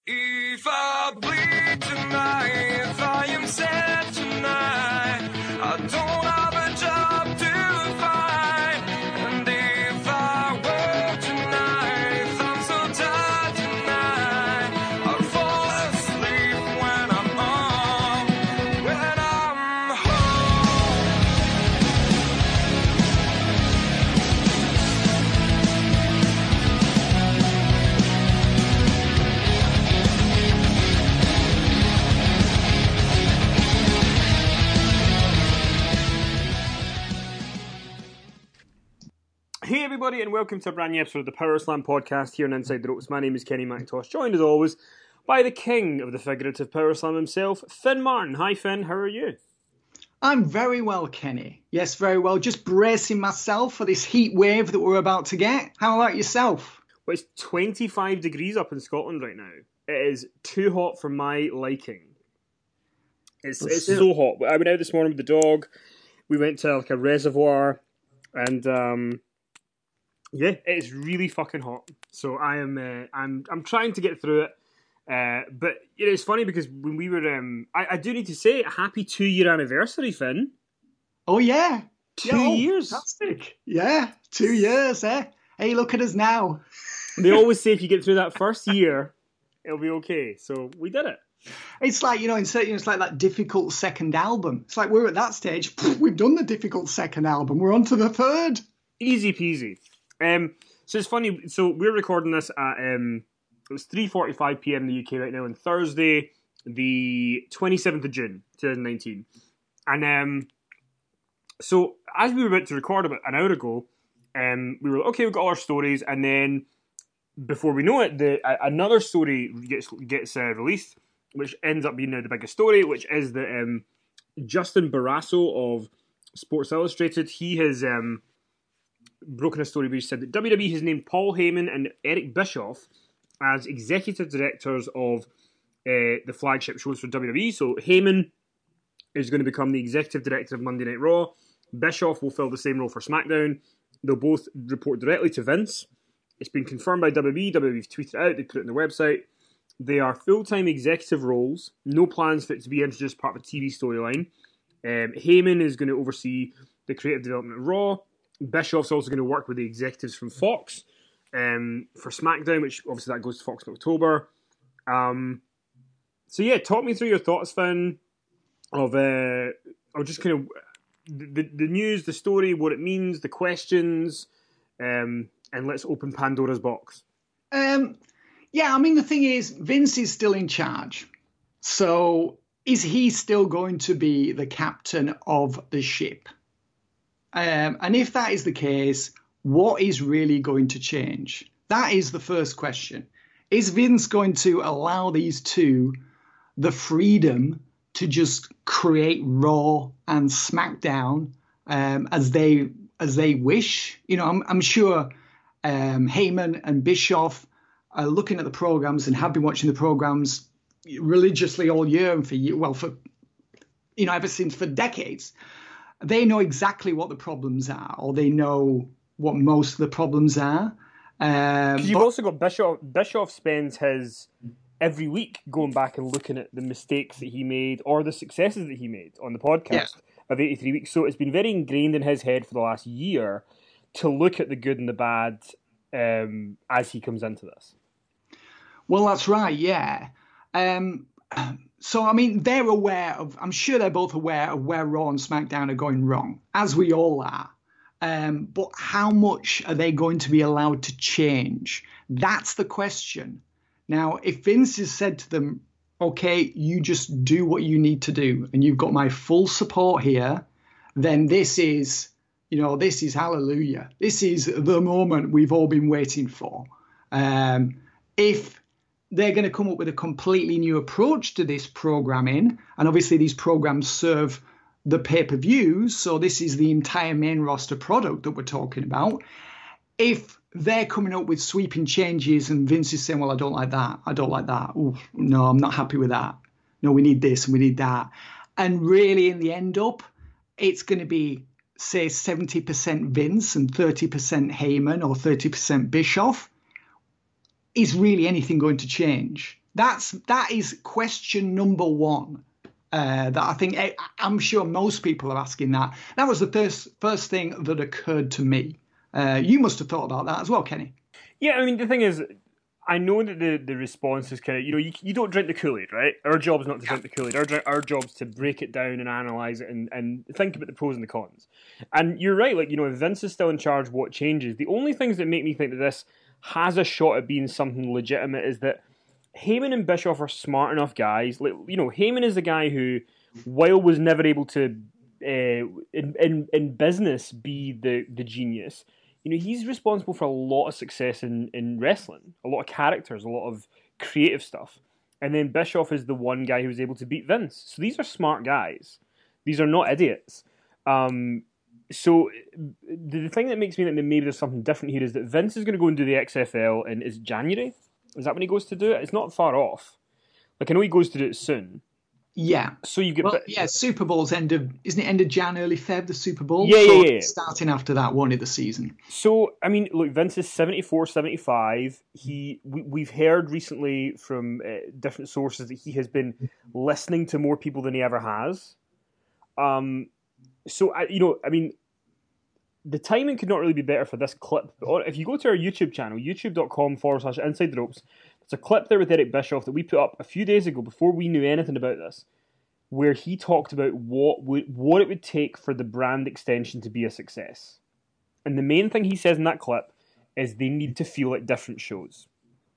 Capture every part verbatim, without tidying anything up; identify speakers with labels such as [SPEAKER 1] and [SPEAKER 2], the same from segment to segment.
[SPEAKER 1] If I bleed tonight, if I am sad tonight, I don't have a job to find. And if I work tonight, if I'm so tired tonight, I'll fall asleep when I'm home, when I'm
[SPEAKER 2] Hey everybody, and welcome to a brand new episode of the Power Slam podcast here on Inside the Ropes. My name is Kenny McIntosh, joined as always by the king of the figurative Power Slam himself, Finn Martin. Hi Finn, how are you?
[SPEAKER 3] I'm very well, Kenny. Yes, very well. Just bracing myself for this heat wave that we're about to get. How about yourself?
[SPEAKER 2] Well, it's twenty-five degrees up in Scotland right now. It is too hot for my liking. It's,
[SPEAKER 3] But
[SPEAKER 2] it's
[SPEAKER 3] still-
[SPEAKER 2] so hot. I went out this morning with the dog. We went to like a reservoir, and um, yeah, it's really fucking hot. So I am, uh, I'm, I'm trying to get through it. Uh, but you know, it's funny because when we were, um, I, I do need to say, happy two-year anniversary, Finn.
[SPEAKER 3] Oh, yeah.
[SPEAKER 2] Two
[SPEAKER 3] Yeah, oh,
[SPEAKER 2] years.
[SPEAKER 3] Fantastic. Yeah, two years, eh? Hey, look at us now.
[SPEAKER 2] They always say if you get through that first year, it'll be okay. So we did it.
[SPEAKER 3] It's like, you know, in certain, it's like that difficult second album. It's like we're at that stage. We've done the difficult second album. We're on to the third.
[SPEAKER 2] Easy peasy. Um, so it's funny. So we're recording this at um, it was three forty-five p.m. in the U K right now on Thursday, the twenty-seventh of June, twenty nineteen. And um, so as we were about to record about an hour ago, um, we were like, okay, we've got all our stories, and then before we know it, the a, another story gets gets uh, released, which ends up being now the biggest story, which is that um, Justin Barrasso of Sports Illustrated, he has um, broken a story which said that W W E has named Paul Heyman and Eric Bischoff as executive directors of uh, the flagship shows for W W E. So Heyman is going to become the executive director of Monday Night Raw. Bischoff will fill the same role for SmackDown. They'll both report directly to Vince. It's been confirmed by W W E. W W E've tweeted it out. They put it on their website. They are full-time executive roles. No plans for it to be introduced part of a T V storyline. Um, Heyman is going to oversee the creative development of Raw. Bischoff's also going to work with the executives from Fox um, for SmackDown, which obviously that goes to Fox in October. Um, so yeah, talk me through your thoughts, Finn, of uh, of just kind of the, the news, the story, what it means, the questions, um, and let's open Pandora's box.
[SPEAKER 3] Um, yeah, I mean, the thing is, Vince is still in charge. So is he still going to be the captain of the ship? Um, and if that is the case, what is really going to change? That is the first question. Is Vince going to allow these two the freedom to just create Raw and SmackDown um, as they as they wish? You know, I'm, I'm sure um, Heyman and Bischoff are looking at the programs and have been watching the programs religiously all year and for well for you know ever since for decades. They know exactly what the problems are, or they know what most of the problems are. Um,
[SPEAKER 2] You've
[SPEAKER 3] but-
[SPEAKER 2] also got Bischoff. Bischoff spends his every week going back and looking at the mistakes that he made or the successes that he made on the podcast
[SPEAKER 3] Yeah.
[SPEAKER 2] of eighty-three weeks. So it's been very ingrained in his head for the last year to look at the good and the bad um, as he comes into this.
[SPEAKER 3] Well, that's right, yeah. Um, so, I mean, they're aware of, I'm sure they're both aware of where Raw and SmackDown are going wrong, as we all are. Um, but how much are they going to be allowed to change? That's the question. Now, if Vince has said to them, okay, you just do what you need to do, and you've got my full support here, then this is, you know, this is hallelujah. This is the moment we've all been waiting for. Um, if they're going to come up with a completely new approach to this programming, and obviously these programs serve the pay-per-views, so this is the entire main roster product that we're talking about. If they're coming up with sweeping changes and Vince is saying, well, I don't like that, I don't like that, ooh, no, I'm not happy with that, no, we need this and we need that, and really in the end up, it's going to be, say, seventy percent Vince and thirty percent Heyman or thirty percent Bischoff, is really anything going to change? That's that is question number one. Uh, that I think I, I'm sure most people are asking that. That was the first first thing that occurred to me. Uh, you must have thought about that as well, Kenny.
[SPEAKER 2] Yeah, I mean, the thing is, I know that the, the response is kind of, you know, you, you don't drink the Kool-Aid, right? Our job's not to drink the Kool-Aid. Our, our job's to break it down and analyse it and, and think about the pros and the cons. And you're right, like, you know, if Vince is still in charge, what changes? The only things that make me think that this has a shot at being something legitimate is that Heyman and Bischoff are smart enough guys. Like, you know, Heyman is the guy who, while was never able to, uh, in, in in business, be the, the genius, you know, he's responsible for a lot of success in, in wrestling, a lot of characters, a lot of creative stuff. And then Bischoff is the one guy who was able to beat Vince. So these are smart guys. These are not idiots. Um, so the thing that makes me think that maybe there's something different here is that Vince is going to go and do the X F L in, is January? Is that when he goes to do it? It's not far off. Like, I know he goes to do it soon.
[SPEAKER 3] Yeah.
[SPEAKER 2] So you get...
[SPEAKER 3] Well, yeah, Super Bowl's end of... Isn't it end of Jan, early Feb, the Super Bowl?
[SPEAKER 2] Yeah,
[SPEAKER 3] so
[SPEAKER 2] yeah, yeah.
[SPEAKER 3] Starting after that one of the season.
[SPEAKER 2] So, I mean, look, Vince is seventy-four, seventy-five. He, we, we've heard recently from uh, different sources that he has been listening to more people than he ever has. Um, so, I, you know, I mean... The timing could not really be better for this clip. But if you go to our YouTube channel, youtube.com forward slash Inside the Ropes, there's a clip there with Eric Bischoff that we put up a few days ago before we knew anything about this, where he talked about what would, what it would take for the brand extension to be a success. And the main thing he says in that clip is they need to feel like different shows.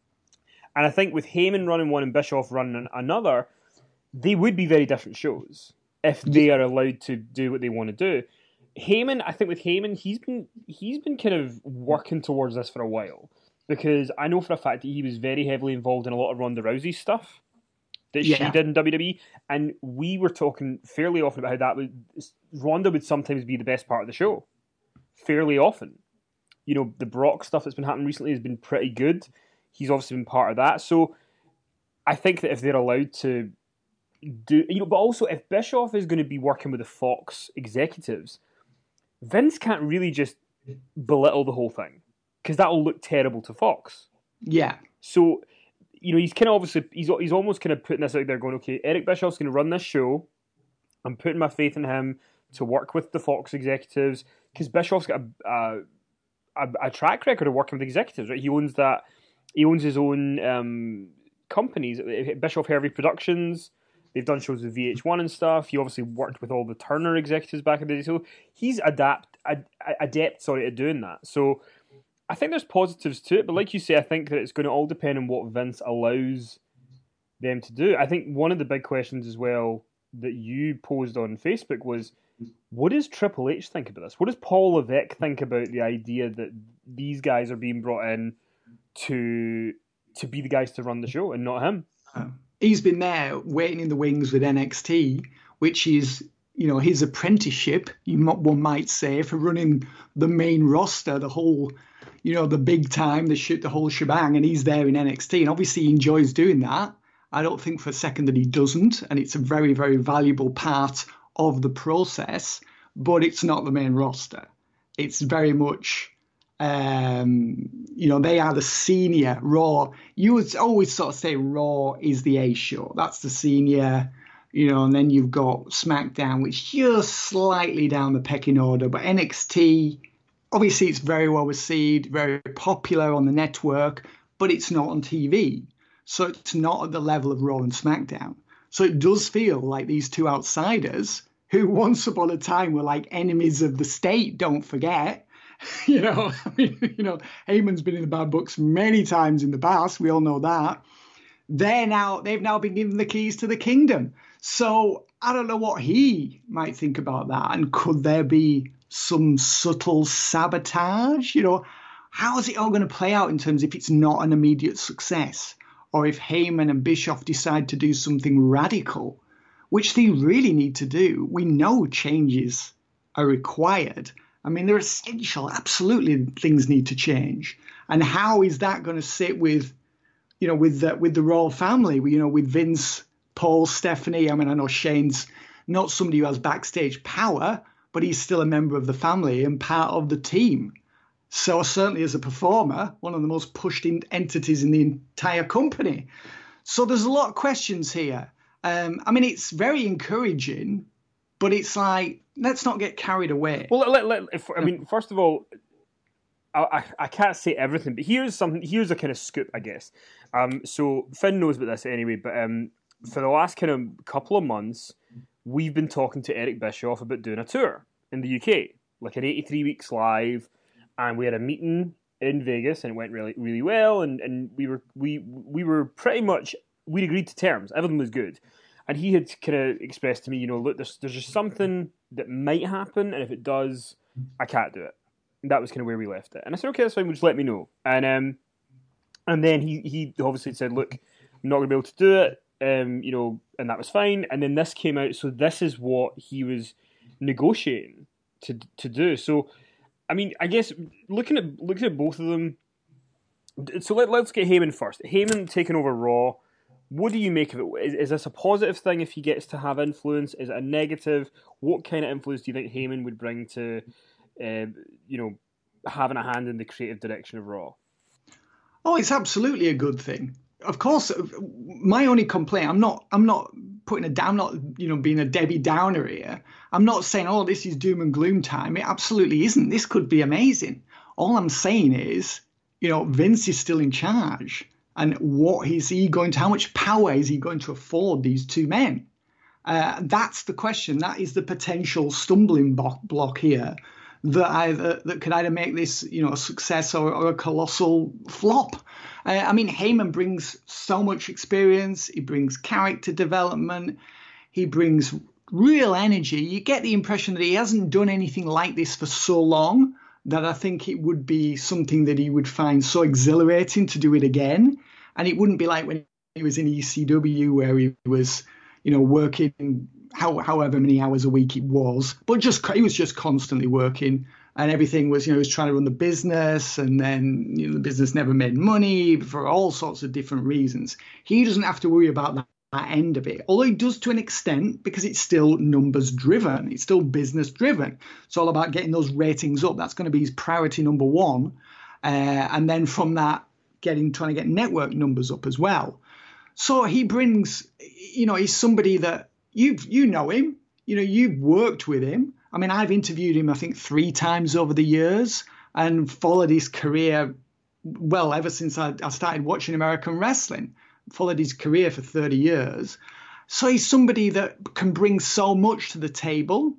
[SPEAKER 2] And I think with Heyman running one and Bischoff running another, they would be very different shows if they are allowed to do what they want to do. Heyman, I think with Heyman, he's been he's been kind of working towards this for a while, because I know for a fact that he was very heavily involved in a lot of Ronda Rousey stuff that yeah. she did in W W E, and we were talking fairly often about how that would Ronda would sometimes be the best part of the show, fairly often. You know, the Brock stuff that's been happening recently has been pretty good. He's obviously been part of that, so I think that if they're allowed to do, you know, but also if Bischoff is going to be working with the Fox executives, Vince can't really just belittle the whole thing, because that'll look terrible to Fox.
[SPEAKER 3] Yeah.
[SPEAKER 2] So, you know, he's kind of obviously, he's he's almost kind of putting this out there going, okay, Eric Bischoff's going to run this show. I'm putting my faith in him to work with the Fox executives, because Bischoff's got a, a, a track record of working with executives, right? He owns that, he owns his own um, companies, Bischoff Hervey Productions. They've done shows with V H one and stuff. He obviously worked with all the Turner executives back in the day. So he's adapt, ad, adept sorry, at doing that. So I think there's positives to it. But like you say, I think that it's going to all depend on what Vince allows them to do. I think one of the big questions as well that you posed on Facebook was, what does Triple H think about this? What does Paul Levesque think about the idea that these guys are being brought in to to be the guys to run the show and not him?
[SPEAKER 3] Oh. He's been there waiting in the wings with N X T, which is, you know, his apprenticeship, you one might say, for running the main roster, the whole, you know, the big time, the shit, the whole shebang, and he's there in N X T, and obviously he enjoys doing that. I don't think for a second that he doesn't, and it's a very, very valuable part of the process, but it's not the main roster. It's very much... Um, you know, they are the senior Raw. You would always sort of say Raw is the A show. That's the senior, you know, and then you've got SmackDown, which just slightly down the pecking order. But N X T, obviously, it's very well received, very popular on the network, but it's not on T V. So it's not at the level of Raw and SmackDown. So it does feel like these two outsiders, who once upon a time were like enemies of the state, don't forget. You know, I mean, you know, Heyman's been in the bad books many times in the past. We all know that. They're now, they've now been given the keys to the kingdom. So I don't know what he might think about that. And could there be some subtle sabotage? You know, how is it all going to play out in terms of if it's not an immediate success, or if Heyman and Bischoff decide to do something radical, which they really need to do? We know changes are required. I mean, they're essential. Absolutely, things need to change. And how is that going to sit with, you know, with the, with the royal family? You know, with Vince, Paul, Stephanie. I mean, I know Shane's not somebody who has backstage power, but he's still a member of the family and part of the team. So certainly as a performer, one of the most pushed in entities in the entire company. So there's a lot of questions here. Um, I mean, it's very encouraging, but it's like, let's not get carried away.
[SPEAKER 2] Well, let, let, if, I mean, first of all, I, I, I can't say everything, but here's something. Here's a kind of scoop, I guess. Um, so Finn knows about this anyway, but um, for the last kind of couple of months, we've been talking to Eric Bischoff about doing a tour in the U K, like an eighty-three weeks live, and we had a meeting in Vegas, and it went really, really well, and, and we were we we were pretty much we agreed to terms. Everything was good, and he had kind of expressed to me, you know, look, there's there's just something that might happen, and if it does, I can't do it. And that was kind of where we left it, and I said, okay, that's fine. Well, just let me know, and um, and then he he obviously said, look, I'm not going to be able to do it. Um, you know, and that was fine. And then this came out, so this is what he was negotiating to to do. So, I mean, I guess looking at looking at both of them. So let, let's get Heyman first. Heyman taking over Raw. What do you make of it? Is, is this a positive thing if he gets to have influence? Is it a negative? What kind of influence do you think Heyman would bring to, uh, you know, having a hand in the creative direction of Raw?
[SPEAKER 3] Oh, it's absolutely a good thing. Of course, my only complaint, I'm not, I'm not putting a down, not, you know, being a Debbie Downer here. I'm not saying, oh, this is doom and gloom time. It absolutely isn't. This could be amazing. All I'm saying is, you know, Vince is still in charge. And what is he going to, how much power is he going to afford these two men? Uh, that's the question. That is the potential stumbling block here that either that could either make this, you know, a success or, or a colossal flop. Uh, I mean, Heyman brings so much experience. He brings character development. He brings real energy. You get the impression that he hasn't done anything like this for so long that I think it would be something that he would find so exhilarating to do it again. And it wouldn't be like when he was in E C W where he was, you know, working how, however many hours a week it was, but just he was just constantly working, and everything was, you know, he was trying to run the business, and then, you know, the business never made money for all sorts of different reasons. He doesn't have to worry about that, that end of it, although he does to an extent because it's still numbers driven, it's still business driven. It's all about getting those ratings up. That's going to be his priority number one, uh, and then from that, getting trying to get network numbers up as well. So he brings, you know, he's somebody that you you know him, you know, you've worked with him. I mean, I've interviewed him, I think, three times over the years and followed his career, well, ever since I, I started watching American wrestling, followed his career for thirty years. So he's somebody that can bring so much to the table.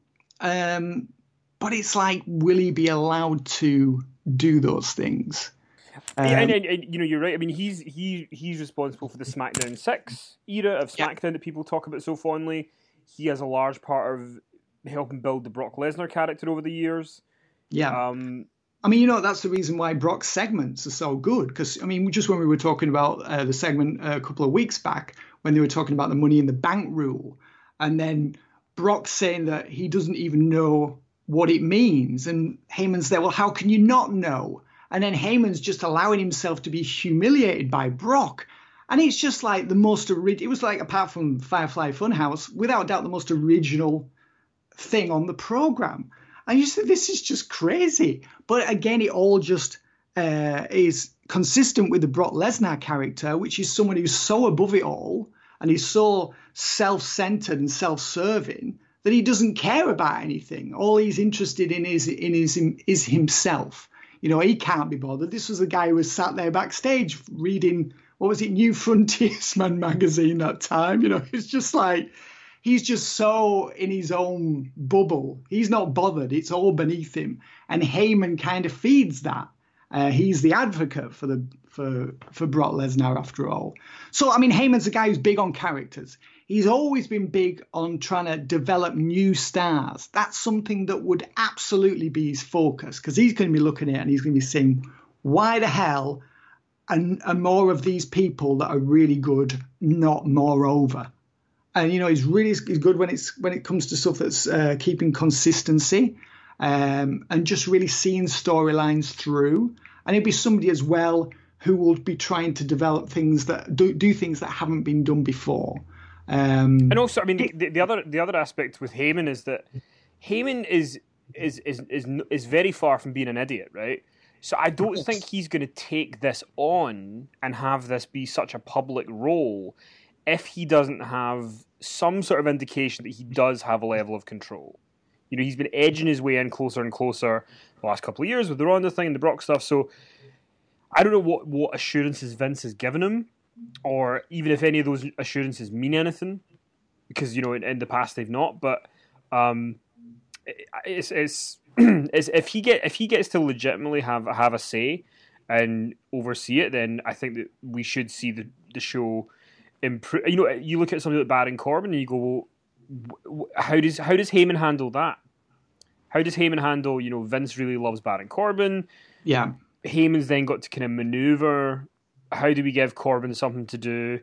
[SPEAKER 3] Um, but it's like, will he be allowed to do those things?
[SPEAKER 2] Um, and, and, and you know, you're right. I mean, he's he he's responsible for the SmackDown six era of SmackDown yeah. that people talk about so fondly. He has a large part of helping build the Brock Lesnar character over the years.
[SPEAKER 3] Yeah.
[SPEAKER 2] Um,
[SPEAKER 3] I mean, you know, that's the reason why Brock's segments are so good. Because, I mean, just when we were talking about uh, the segment a couple of weeks back, when they were talking about the Money in the Bank rule, and then Brock saying that he doesn't even know what it means. And Heyman's there, well, how can you not know? And then Heyman's just allowing himself to be humiliated by Brock. And it's just like the most, it was like, apart from Firefly Funhouse, without doubt the most original thing on the program. And you said, this is just crazy. But again, it all just uh, is consistent with the Brock Lesnar character, which is someone who's so above it all and he's so self-centered and self-serving that he doesn't care about anything. All he's interested in is in his is himself. You know, he can't be bothered. This was a guy who was sat there backstage reading, what was it, New Frontiersman magazine that time. You know, it's just like, he's just so in his own bubble. He's not bothered. It's all beneath him. And Heyman kind of feeds that. Uh, he's the advocate for the for for Brock Lesnar, after all. So, I mean, Heyman's a guy who's big on characters. He's always been big on trying to develop new stars. That's something that would absolutely be his focus, because he's going to be looking at it and he's going to be saying, why the hell are, are more of these people that are really good not moreover? And, you know, he's really he's good when it's when it comes to stuff that's uh, keeping consistency um, and just really seeing storylines through. And he'll be somebody as well who will be trying to develop things that do, do things that haven't been done before. Um,
[SPEAKER 2] and also, I mean, the, the other the other aspect with Heyman is that Heyman is is is is is very far from being an idiot, right? So I don't think he's going to take this on and have this be such a public role if he doesn't have some sort of indication that he does have a level of control. You know, he's been edging his way in closer and closer the last couple of years with the Ronda thing and the Brock stuff. So I don't know what, what assurances Vince has given him, or even if any of those assurances mean anything, because, you know, in, in the past they've not. But um, it's it's, it's if he get if he gets to legitimately have have a say and oversee it, then I think that we should see the the show improve. You know, you look at something like Baron Corbin and you go, well, how does how does Heyman handle that? How does Heyman handle, you know, Vince really loves Baron Corbin?
[SPEAKER 3] Yeah.
[SPEAKER 2] Heyman's then got to kind of maneuver. How do we give Corbin something to do,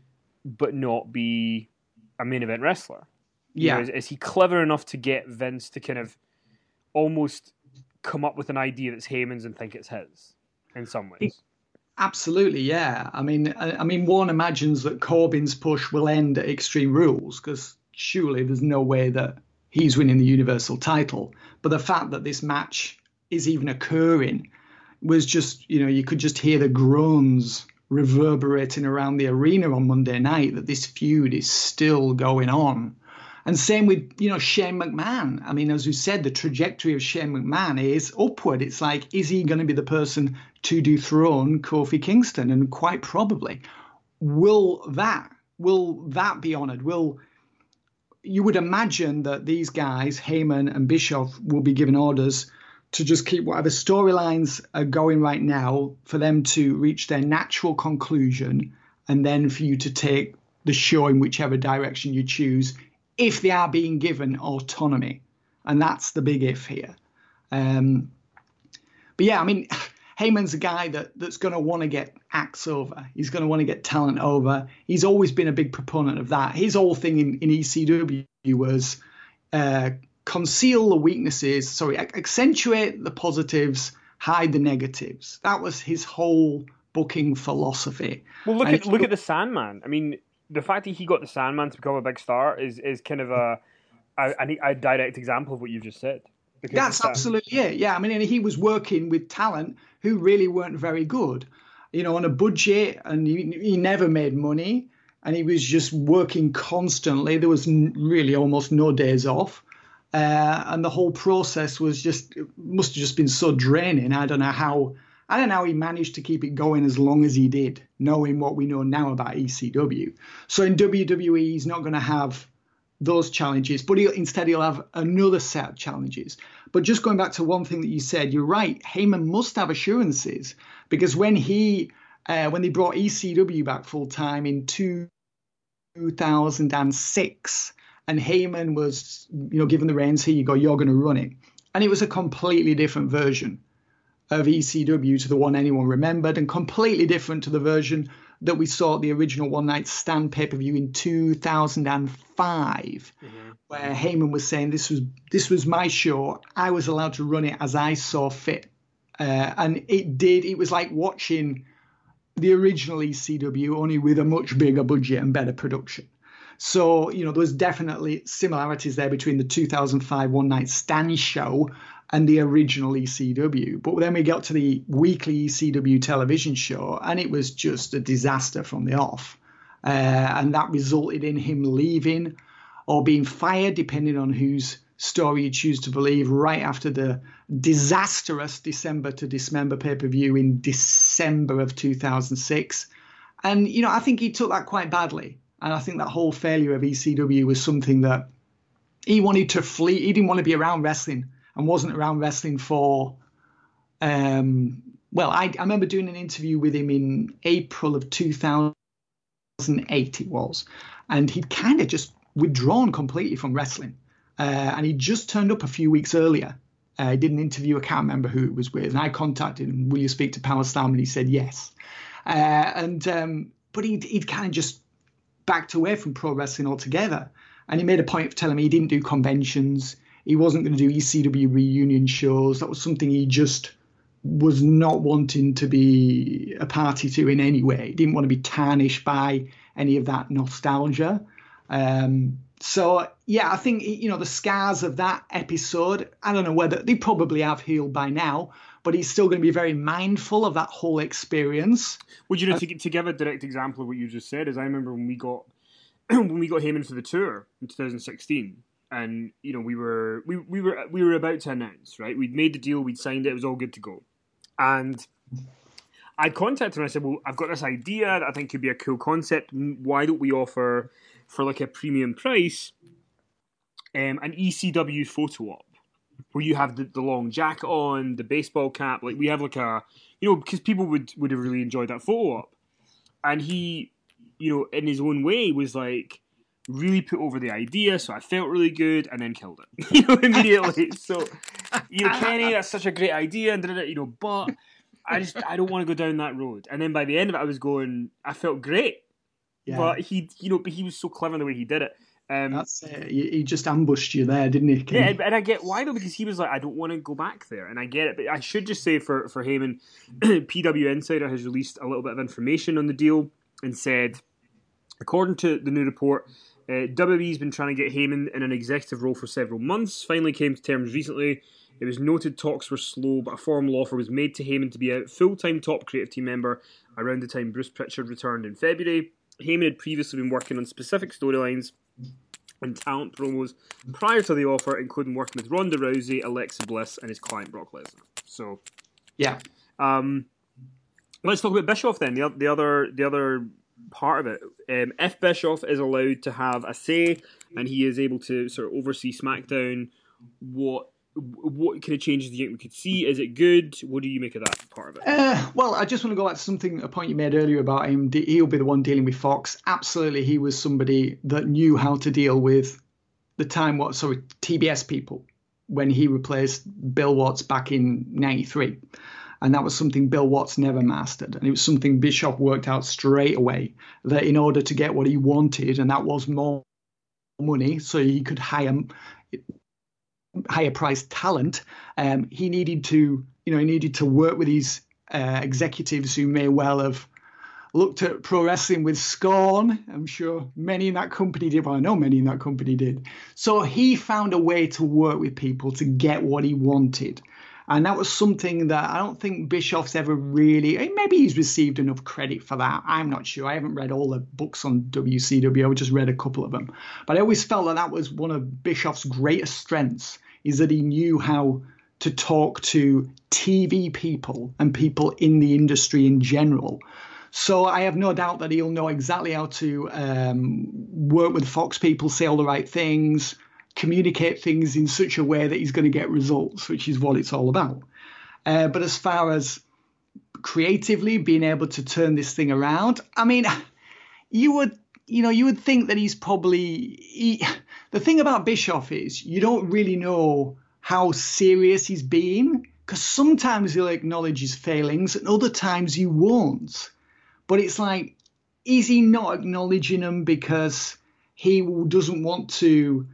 [SPEAKER 2] but not be a main event wrestler? You
[SPEAKER 3] Yeah.
[SPEAKER 2] know, is, is he clever enough to get Vince to kind of almost come up with an idea that's Heyman's and think it's his in some ways?
[SPEAKER 3] Absolutely, yeah. I mean, I, I mean, one imagines that Corbin's push will end at Extreme Rules, because surely there's no way that he's winning the Universal title. But the fact that this match is even occurring was just, you know, you could just hear the groans reverberating around the arena on Monday night that this feud is still going on. And same with, you know, Shane McMahon. I mean, as we said, the trajectory of Shane McMahon is upward. It's like, is he going to be the person to dethrone Kofi Kingston? And quite probably. Will that, will that be honored? Will, you would imagine that these guys, Heyman and Bischoff, will be given orders to just keep whatever storylines are going right now for them to reach their natural conclusion, and then for you to take the show in whichever direction you choose, if they are being given autonomy. And that's the big if here. Um, but yeah, I mean, Heyman's a guy that, that's going to want to get acts over. He's going to want to get talent over. He's always been a big proponent of that. His whole thing in, in E C W was uh, conceal the weaknesses, sorry, accentuate the positives, hide the negatives. That was his whole booking philosophy.
[SPEAKER 2] Well, look
[SPEAKER 3] And
[SPEAKER 2] at look at the Sandman. I mean, the fact that he got the Sandman to become a big star is, is kind of a, a a direct example of what you've just said. Because
[SPEAKER 3] that's absolutely it. Yeah, I mean, and he was working with talent who really weren't very good, you know, on a budget, and he, he never made money, and he was just working constantly. There was really almost no days off. Uh, and the whole process was just, must have just been so draining. I don't know how, I don't know how he managed to keep it going as long as he did, knowing what we know now about E C W. So in W W E, he's not going to have those challenges, but he'll, instead he'll have another set of challenges. But just going back to one thing that you said, you're right. Heyman must have assurances, because when he, uh, when they brought E C W back full time in two thousand six, and Heyman was, you know, given the reins, here you go, you're going to run it. And it was a completely different version of E C W to the one anyone remembered, and completely different to the version that we saw at the original One Night Stand pay-per-view in two thousand five, mm-hmm. where Heyman was saying this was this was my show. I was allowed to run it as I saw fit. Uh, and it did. It was like watching the original E C W, only with a much bigger budget and better production. So, you know, there was definitely similarities there between the two thousand five One Night Stand show and the original E C W. But then we got to the weekly E C W television show, and it was just a disaster from the off. Uh, and that resulted in him leaving or being fired, depending on whose story you choose to believe, right after the disastrous December to Dismember pay-per-view in December of two thousand six. And, you know, I think he took that quite badly. And I think that whole failure of E C W was something that he wanted to flee. He didn't want to be around wrestling, and wasn't around wrestling for, um, well, I, I remember doing an interview with him in April of two thousand eight, it was. And he'd kind of just withdrawn completely from wrestling. Uh, and he just turned up a few weeks earlier. Uh, I did an interview, I can't remember who it was with. And I contacted him, will you speak to Power Slam? And he said yes. Uh, and um, But he'd, he'd kind of just backed away from pro wrestling altogether. And he made a point of telling me he didn't do conventions. He wasn't going to do E C W reunion shows. That was something he just was not wanting to be a party to in any way. He didn't want to be tarnished by any of that nostalgia. Um, so, yeah, I think, you know, the scars of that episode, I don't know whether they probably have healed by now, but he's still going to be very mindful of that whole experience.
[SPEAKER 2] Well, you know, to, to give a direct example of what you just said, is I remember when we got when we got Heyman for the tour in two thousand sixteen, and you know we were we, we were we were about to announce, right? We'd made the deal, we'd signed it, it was all good to go, and I contacted him. I said, "Well, I've got this idea that I think could be a cool concept. Why don't we offer for like a premium price um, an E C W photo op?" Where you have the, the long jacket on, the baseball cap, like we have like a, you know, because people would, would have really enjoyed that photo op. And he, you know, in his own way was like, really put over the idea, so I felt really good, and then killed it, you know, immediately. So, you know, Kenny, that's such a great idea, and you know, but I just, I don't want to go down that road. And then by the end of it, I was going, I felt great. Yeah. But he, you know, but he was so clever in the way he did it. Um,
[SPEAKER 3] That's it. He just ambushed you there, didn't he?
[SPEAKER 2] Yeah, and I get why though, because he was like, I don't want to go back there, and I get it. But I should just say for for Heyman, P W Insider has released a little bit of information on the deal and said, according to the new report, uh, W W E's been trying to get Heyman in an executive role for several months. Finally came to terms recently. It was noted talks were slow, but a formal offer was made to Heyman to be a full-time top creative team member around the time Bruce Pritchard returned in February. Heyman had previously been working on specific storylines and talent promos prior to the offer, including working with Ronda Rousey, Alexa Bliss, and his client Brock Lesnar. So,
[SPEAKER 3] yeah.
[SPEAKER 2] Um, let's talk about Bischoff then. The, the other the other part of it. Um, if Bischoff is allowed to have a say and he is able to sort of oversee SmackDown, what what kind of changes do you think we could see? Is it good? What do you make of that part of it?
[SPEAKER 3] Uh, well, I just want to go back to something, a point you made earlier about him. He'll be the one dealing with Fox. Absolutely, he was somebody that knew how to deal with the time, what, sorry, T B S people when he replaced Bill Watts back in ninety-three. And that was something Bill Watts never mastered. And it was something Bischoff worked out straight away, that in order to get what he wanted, and that was more money, so he could hire higher priced talent, um, he needed to, you know, he needed to work with these uh, executives who may well have looked at pro wrestling with scorn. I'm sure many in that company did. Well, I know many in that company did. So he found a way to work with people to get what he wanted. And that was something that I don't think Bischoff's ever really, maybe he's received enough credit for that. I'm not sure. I haven't read all the books on W C W. I just read a couple of them. But I always felt that that was one of Bischoff's greatest strengths, is that he knew how to talk to T V people and people in the industry in general. So I have no doubt that he'll know exactly how to um, work with Fox people, say all the right things, communicate things in such a way that he's going to get results, which is what it's all about. Uh, but as far as creatively being able to turn this thing around, I mean, you would, you know, you would think that he's probably, he, the thing about Bischoff is you don't really know how serious he's being, because sometimes he'll acknowledge his failings and other times he won't. But it's like, is he not acknowledging them because he doesn't want to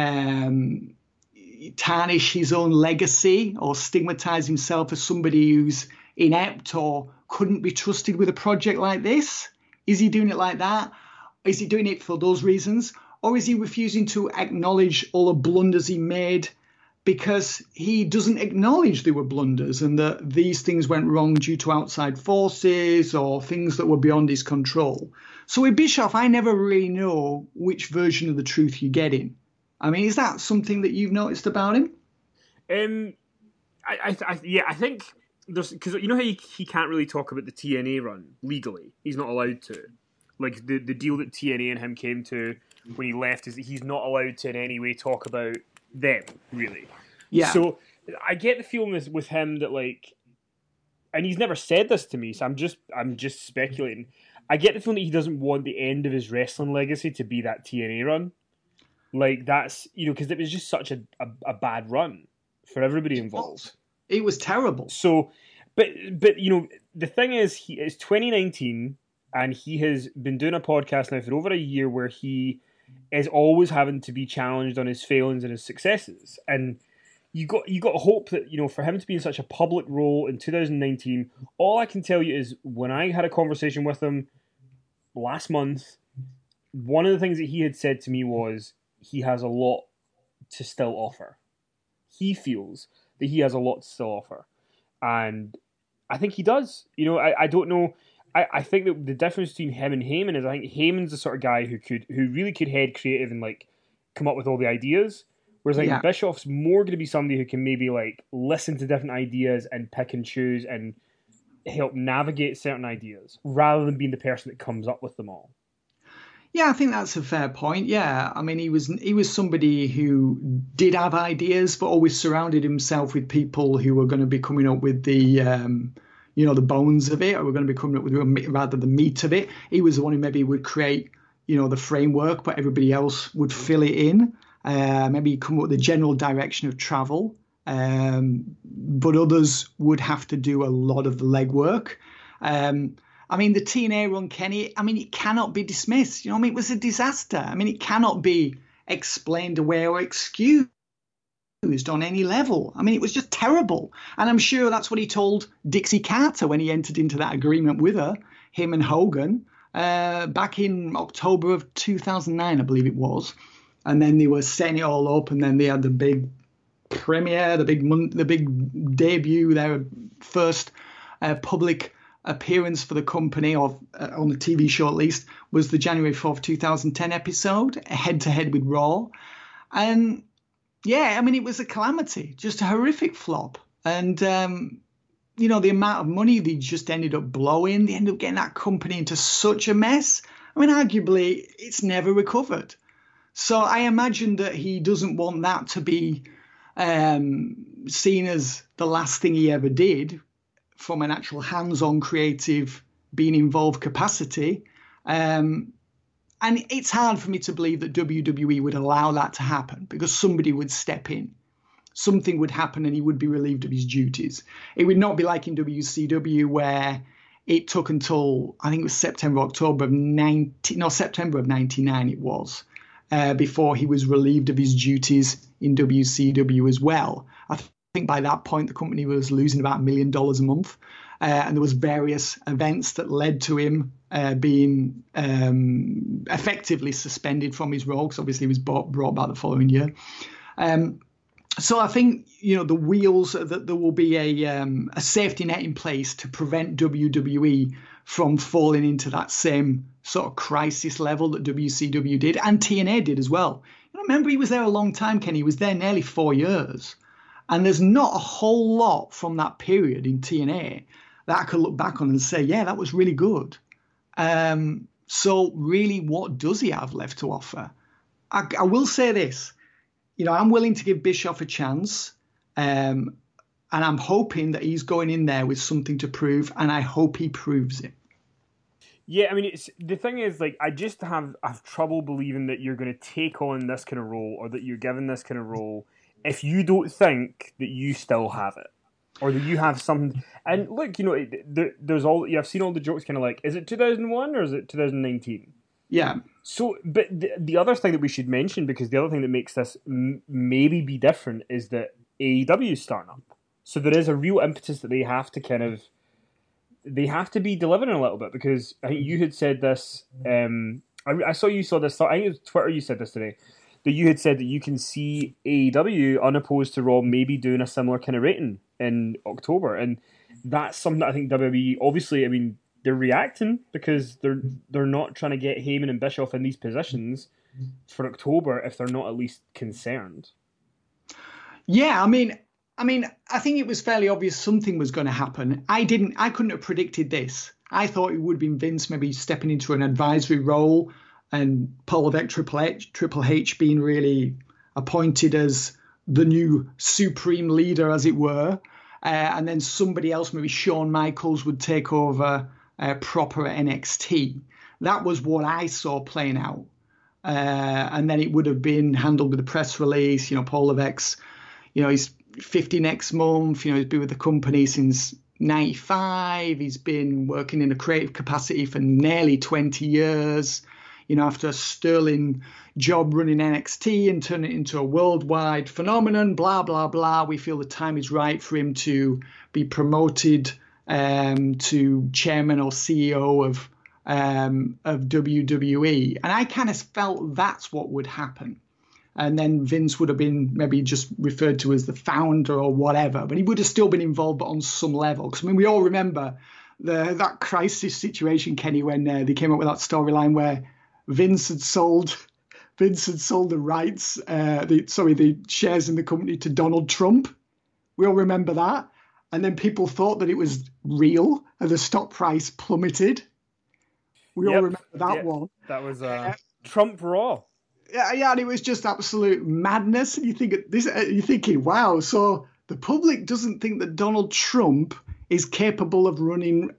[SPEAKER 3] um, tarnish his own legacy or stigmatize himself as somebody who's inept or couldn't be trusted with a project like this? Is he doing it like that? Is he doing it for those reasons? Or is he refusing to acknowledge all the blunders he made because he doesn't acknowledge they were blunders and that these things went wrong due to outside forces or things that were beyond his control? So with Bischoff, I never really know which version of the truth you're getting. I mean, is that something that you've noticed about him?
[SPEAKER 2] Um, I, I, I yeah, I think there's, because you know how he, he can't really talk about the T N A run legally. He's not allowed to. Like the the deal that T N A and him came to when he left is that he's not allowed to in any way talk about them, really.
[SPEAKER 3] Yeah.
[SPEAKER 2] So I get the feeling with, with him that, like, and he's never said this to me, so I'm just I'm just speculating. I get the feeling that he doesn't want the end of his wrestling legacy to be that T N A run. Like, that's, you know, because it was just such a, a, a bad run for everybody involved.
[SPEAKER 3] It was terrible.
[SPEAKER 2] So, but, but you know, the thing is, he it's twenty nineteen, and he has been doing a podcast now for over a year where he is always having to be challenged on his failings and his successes. And you got you got to hope that, you know, for him to be in such a public role in two thousand nineteen, all I can tell you is when I had a conversation with him last month, one of the things that he had said to me was he has a lot to still offer. He feels that he has a lot to still offer. and I think he does. You know, I, I don't know. I, I think that the difference between him and Heyman is I think Heyman's the sort of guy who could who really could head creative and like come up with all the ideas. Whereas I think
[SPEAKER 3] Yeah.
[SPEAKER 2] Bischoff's more going to be somebody who can maybe like listen to different ideas and pick and choose and help navigate certain ideas rather than being the person that comes up with them all.
[SPEAKER 3] Yeah, I think that's a fair point. Yeah, I mean, he was he was somebody who did have ideas, but always surrounded himself with people who were going to be coming up with the, um, you know, the bones of it, or were going to be coming up with rather the meat of it. He was the one who maybe would create, you know, the framework, but everybody else would fill it in. Uh, maybe come up with the general direction of travel, um, but others would have to do a lot of the legwork. Um, I mean, the T N A run, Kenny, I mean, it cannot be dismissed. You know, I mean, it was a disaster. I mean, it cannot be explained away or excused on any level. I mean, it was just terrible. And I'm sure that's what he told Dixie Carter when he entered into that agreement with her, him and Hogan, uh, back in October of two thousand nine, I believe it was. And then they were setting it all up, and then they had the big premiere, the big mon- the big debut, their first uh, public appearance for the company, or uh, on the T V show at least, was the January fourth, twenty ten episode, head to head with Raw. And yeah, I mean, it was a calamity, just a horrific flop. And, um, you know, the amount of money they just ended up blowing, they ended up getting that company into such a mess. I mean, arguably, it's never recovered. So I imagine that he doesn't want that to be um, seen as the last thing he ever did from an actual hands-on creative being involved capacity. Um, and it's hard for me to believe that W W E would allow that to happen, because somebody would step in. Something would happen and he would be relieved of his duties. It would not be like in W C W, where it took until, I think it was September, October of ninety, no, September of ninety-nine it was, uh, before he was relieved of his duties in W C W as well. I th- think by that point, the company was losing about a million dollars a month. Uh, and there was various events that led to him uh, being um, effectively suspended from his role, because obviously he was brought, brought back the following year. Um, so I think, you know, the wheels, that there will be a, um, a safety net in place to prevent W W E from falling into that same sort of crisis level that W C W did, and T N A did as well. You know, remember, he was there a long time, Kenny. He was there nearly four years. And there's not a whole lot from that period in T N A that I could look back on and say, yeah, that was really good. Um, so really, what does he have left to offer? I, I will say this. You know, I'm willing to give Bischoff a chance. Um, and I'm hoping that he's going in there with something to prove. And I hope he proves it.
[SPEAKER 2] Yeah, I mean, it's the thing is, like, I just have, I have trouble believing that you're going to take on this kind of role, or that you're given this kind of role, if you don't think that you still have it, or that you have something. And look, you know, there, there's all, yeah, I've seen all the jokes kind of like, is it two thousand one or is it two thousand nineteen?
[SPEAKER 3] Yeah.
[SPEAKER 2] So, but the, the other thing that we should mention, because the other thing that makes this m- maybe be different, is that A E W is starting up. So there is a real impetus that they have to kind of, they have to be delivering a little bit, because I think you had said this, um, I, I saw you saw this, I think it was Twitter you said this today, that you had said that you can see A E W, unopposed to Raw, maybe doing a similar kind of rating in October. And that's something that I think W W E, obviously, I mean, they're reacting, because they're they're not trying to get Heyman and Bischoff in these positions for October if they're not at least concerned.
[SPEAKER 3] Yeah, I mean, I mean, I think it was fairly obvious something was going to happen. I didn't, I couldn't have predicted this. I thought it would have been Vince maybe stepping into an advisory role, and Paul Levesque, Triple H, Triple H being really appointed as the new supreme leader, as it were. Uh, and then somebody else, maybe Shawn Michaels, would take over uh, proper N X T. That was what I saw playing out. Uh, and then it would have been handled with a press release. You know, Paul Levesque, you know, he's fifty next month. You know, he's been with the company since ninety-five. He's been working in a creative capacity for nearly twenty years. You know, after a sterling job running N X T and turning it into a worldwide phenomenon, blah, blah, blah. We feel the time is right for him to be promoted um, to chairman or C E O of um, of W W E. And I kind of felt that's what would happen. And then Vince would have been maybe just referred to as the founder or whatever, but he would have still been involved, but on some level. Because I mean, we all remember the that crisis situation, Kenny, when uh, they came up with that storyline where Vince had sold Vince had sold the rights, uh, the sorry, the shares in the company to Donald Trump. We all remember that, and then people thought that it was real, and the stock price plummeted. We yep. all remember that yep. one.
[SPEAKER 2] That was uh, uh, Trump Raw.
[SPEAKER 3] Yeah, yeah, and it was just absolute madness. And you think this, you're thinking, wow. So the public doesn't think that Donald Trump is capable of running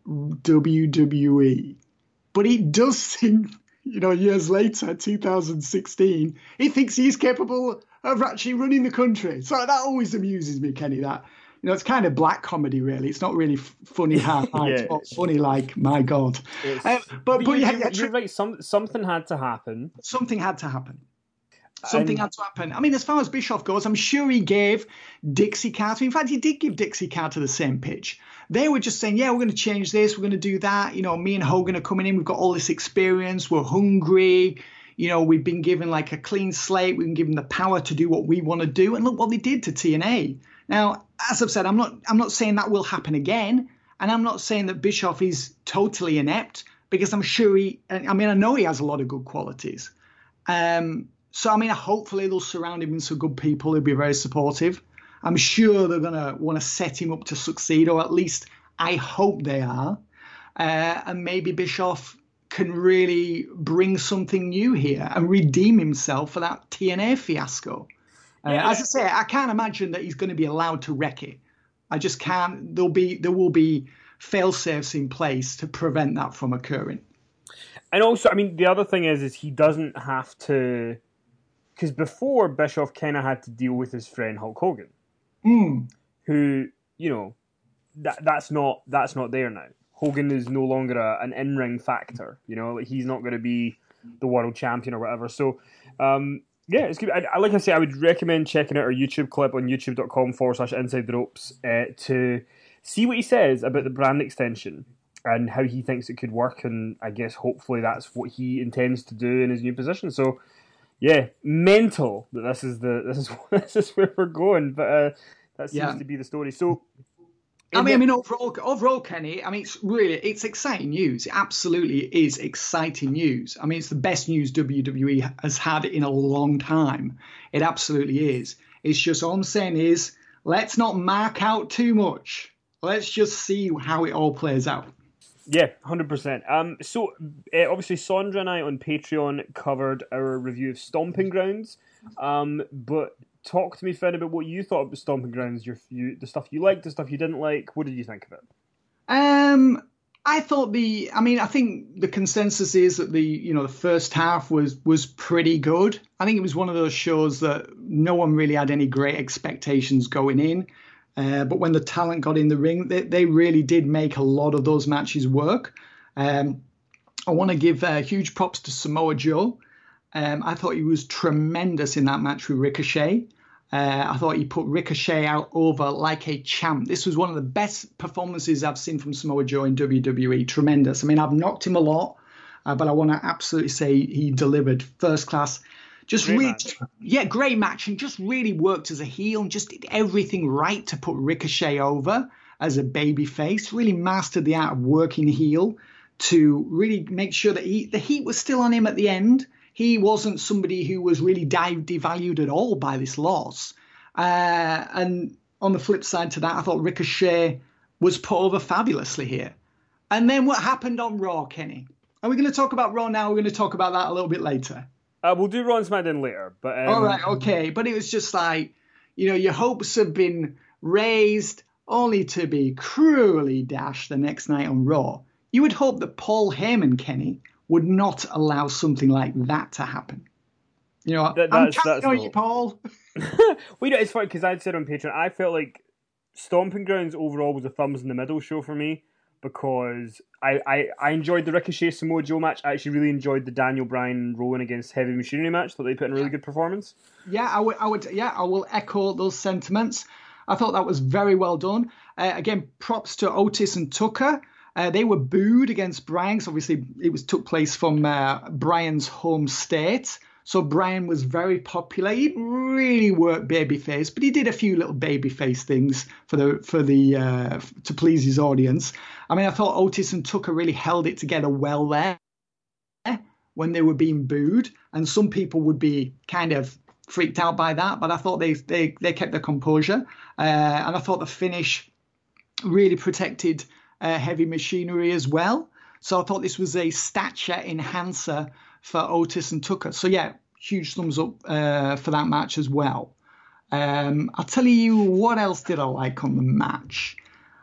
[SPEAKER 3] W W E, but he does think, you know, years later, two thousand sixteen, he thinks he's capable of actually running the country. So that always amuses me, Kenny. That, you know, it's kind of black comedy, really. It's not really f- funny half yeah. It's not funny like, my God. Um, but
[SPEAKER 2] but,
[SPEAKER 3] but
[SPEAKER 2] you,
[SPEAKER 3] yeah,
[SPEAKER 2] you're,
[SPEAKER 3] yeah,
[SPEAKER 2] you're right. Some, something had to happen.
[SPEAKER 3] Something had to happen. Something
[SPEAKER 2] And-
[SPEAKER 3] had to happen. I mean, as far as Bischoff goes, I'm sure he gave Dixie Carter. In fact, he did give Dixie Carter the same pitch. They were just saying, yeah, we're going to change this. We're going to do that. You know, me and Hogan are coming in. We've got all this experience. We're hungry. You know, we've been given like a clean slate. We've been given the power to do what we want to do. And look what they did to T N A. Now, as I've said, I'm not I'm not saying that will happen again. And I'm not saying that Bischoff is totally inept, because I'm sure he, I mean, I know he has a lot of good qualities. Um, so, I mean, hopefully they'll surround him with some good people who'll be very supportive. I'm sure they're going to want to set him up to succeed, or at least I hope they are. Uh, and maybe Bischoff can really bring something new here and redeem himself for that T N A fiasco. Uh,
[SPEAKER 2] Yeah.
[SPEAKER 3] as I say, I can't imagine that he's going to be allowed to wreck it. I just can't. There'll be there will be fail-safes in place to prevent that from occurring.
[SPEAKER 2] And also, I mean, the other thing is, is he doesn't have to, because before Bischoff kind of had to deal with his friend Hulk Hogan,
[SPEAKER 3] Mm.
[SPEAKER 2] who, you know, that that's not that's not there now. Hogan is no longer a, an in-ring factor. You know, like, he's not going to be the world champion or whatever. So, um, yeah, it's good. I, I, like I say, I would recommend checking out our YouTube clip on youtube.com forward slash inside the ropes uh, to see what he says about the brand extension and how he thinks it could work. And I guess hopefully that's what he intends to do in his new position. So, yeah, mental that this is the this is this is where we're going. But uh, that seems
[SPEAKER 3] Yeah.
[SPEAKER 2] to be the story. So,
[SPEAKER 3] I
[SPEAKER 2] in
[SPEAKER 3] mean,
[SPEAKER 2] the-
[SPEAKER 3] I mean, overall, overall, Kenny. I mean, it's really, it's exciting news. It absolutely is exciting news. I mean, it's the best news W W E has had in a long time. It absolutely is. It's just all I'm saying is, let's not mark out too much. Let's just see how it all plays out.
[SPEAKER 2] Yeah, one hundred percent. Um, so, uh, obviously, Sondra and I on Patreon covered our review of Stomping Grounds. Um, but talk to me, Finn, about what you thought of the Stomping Grounds, your, you, the stuff you liked, the stuff you didn't like. What did you think of it?
[SPEAKER 3] Um, I thought the, I mean, I think the consensus is that the, you know, the first half was was pretty good. I think it was one of those shows that no one really had any great expectations going in. Uh, but when the talent got in the ring, they, they really did make a lot of those matches work. Um, I want to give uh, huge props to Samoa Joe. Um, I thought he was tremendous in that match with Ricochet. Uh, I thought he put Ricochet out over like a champ. This was one of the best performances I've seen from Samoa Joe in W W E. Tremendous. I mean, I've knocked him a lot, uh, but I want to absolutely say he delivered first class. Just
[SPEAKER 2] Great
[SPEAKER 3] really,
[SPEAKER 2] match.
[SPEAKER 3] yeah, great match, and just really worked as a heel and just did everything right to put Ricochet over as a baby face. Really mastered the art of working heel to really make sure that he, the heat was still on him at the end. He wasn't somebody who was really dive, devalued at all by this loss. Uh, and on the flip side to that, I thought Ricochet was put over fabulously here. And then what happened on Raw, Kenny? Are we going to talk about Raw now? We're going to talk about that a little bit later.
[SPEAKER 2] Uh, we'll do Raw and SmackDown later. But um,
[SPEAKER 3] All right, okay. But it was just like, you know, your hopes have been raised only to be cruelly dashed the next night on Raw. You would hope that Paul Heyman, Kenny, would not allow something like that to happen. You know,
[SPEAKER 2] That-
[SPEAKER 3] I'm
[SPEAKER 2] that's-
[SPEAKER 3] counting
[SPEAKER 2] that's
[SPEAKER 3] on
[SPEAKER 2] the
[SPEAKER 3] you, Paul.
[SPEAKER 2] well, you know, it's funny because I'd said on Patreon, I felt like Stomping Grounds overall was a thumbs in the middle show for me because I, I, I enjoyed the Ricochet Samoa Joe match. I actually really enjoyed the Daniel Bryan Rowan against Heavy Machinery match. Thought they put in a really good performance.
[SPEAKER 3] Yeah, I would, I would, yeah, I will echo those sentiments. I thought that was very well done. Uh, again, props to Otis and Tucker. Uh, they were booed against Bryan, 'cause obviously it was took place from uh, Bryan's home state. So Bryan was very popular. He didn't really work babyface, but he did a few little babyface things for the for the uh, to please his audience. I mean, I thought Otis and Tucker really held it together well there when they were being booed, and some people would be kind of freaked out by that, but I thought they they they kept their composure, uh, and I thought the finish really protected uh, Heavy Machinery as well. So I thought this was a stature enhancer for Otis and Tucker. So yeah, huge thumbs up uh, for that match as well. Um, I'll tell you what else did I like on the match.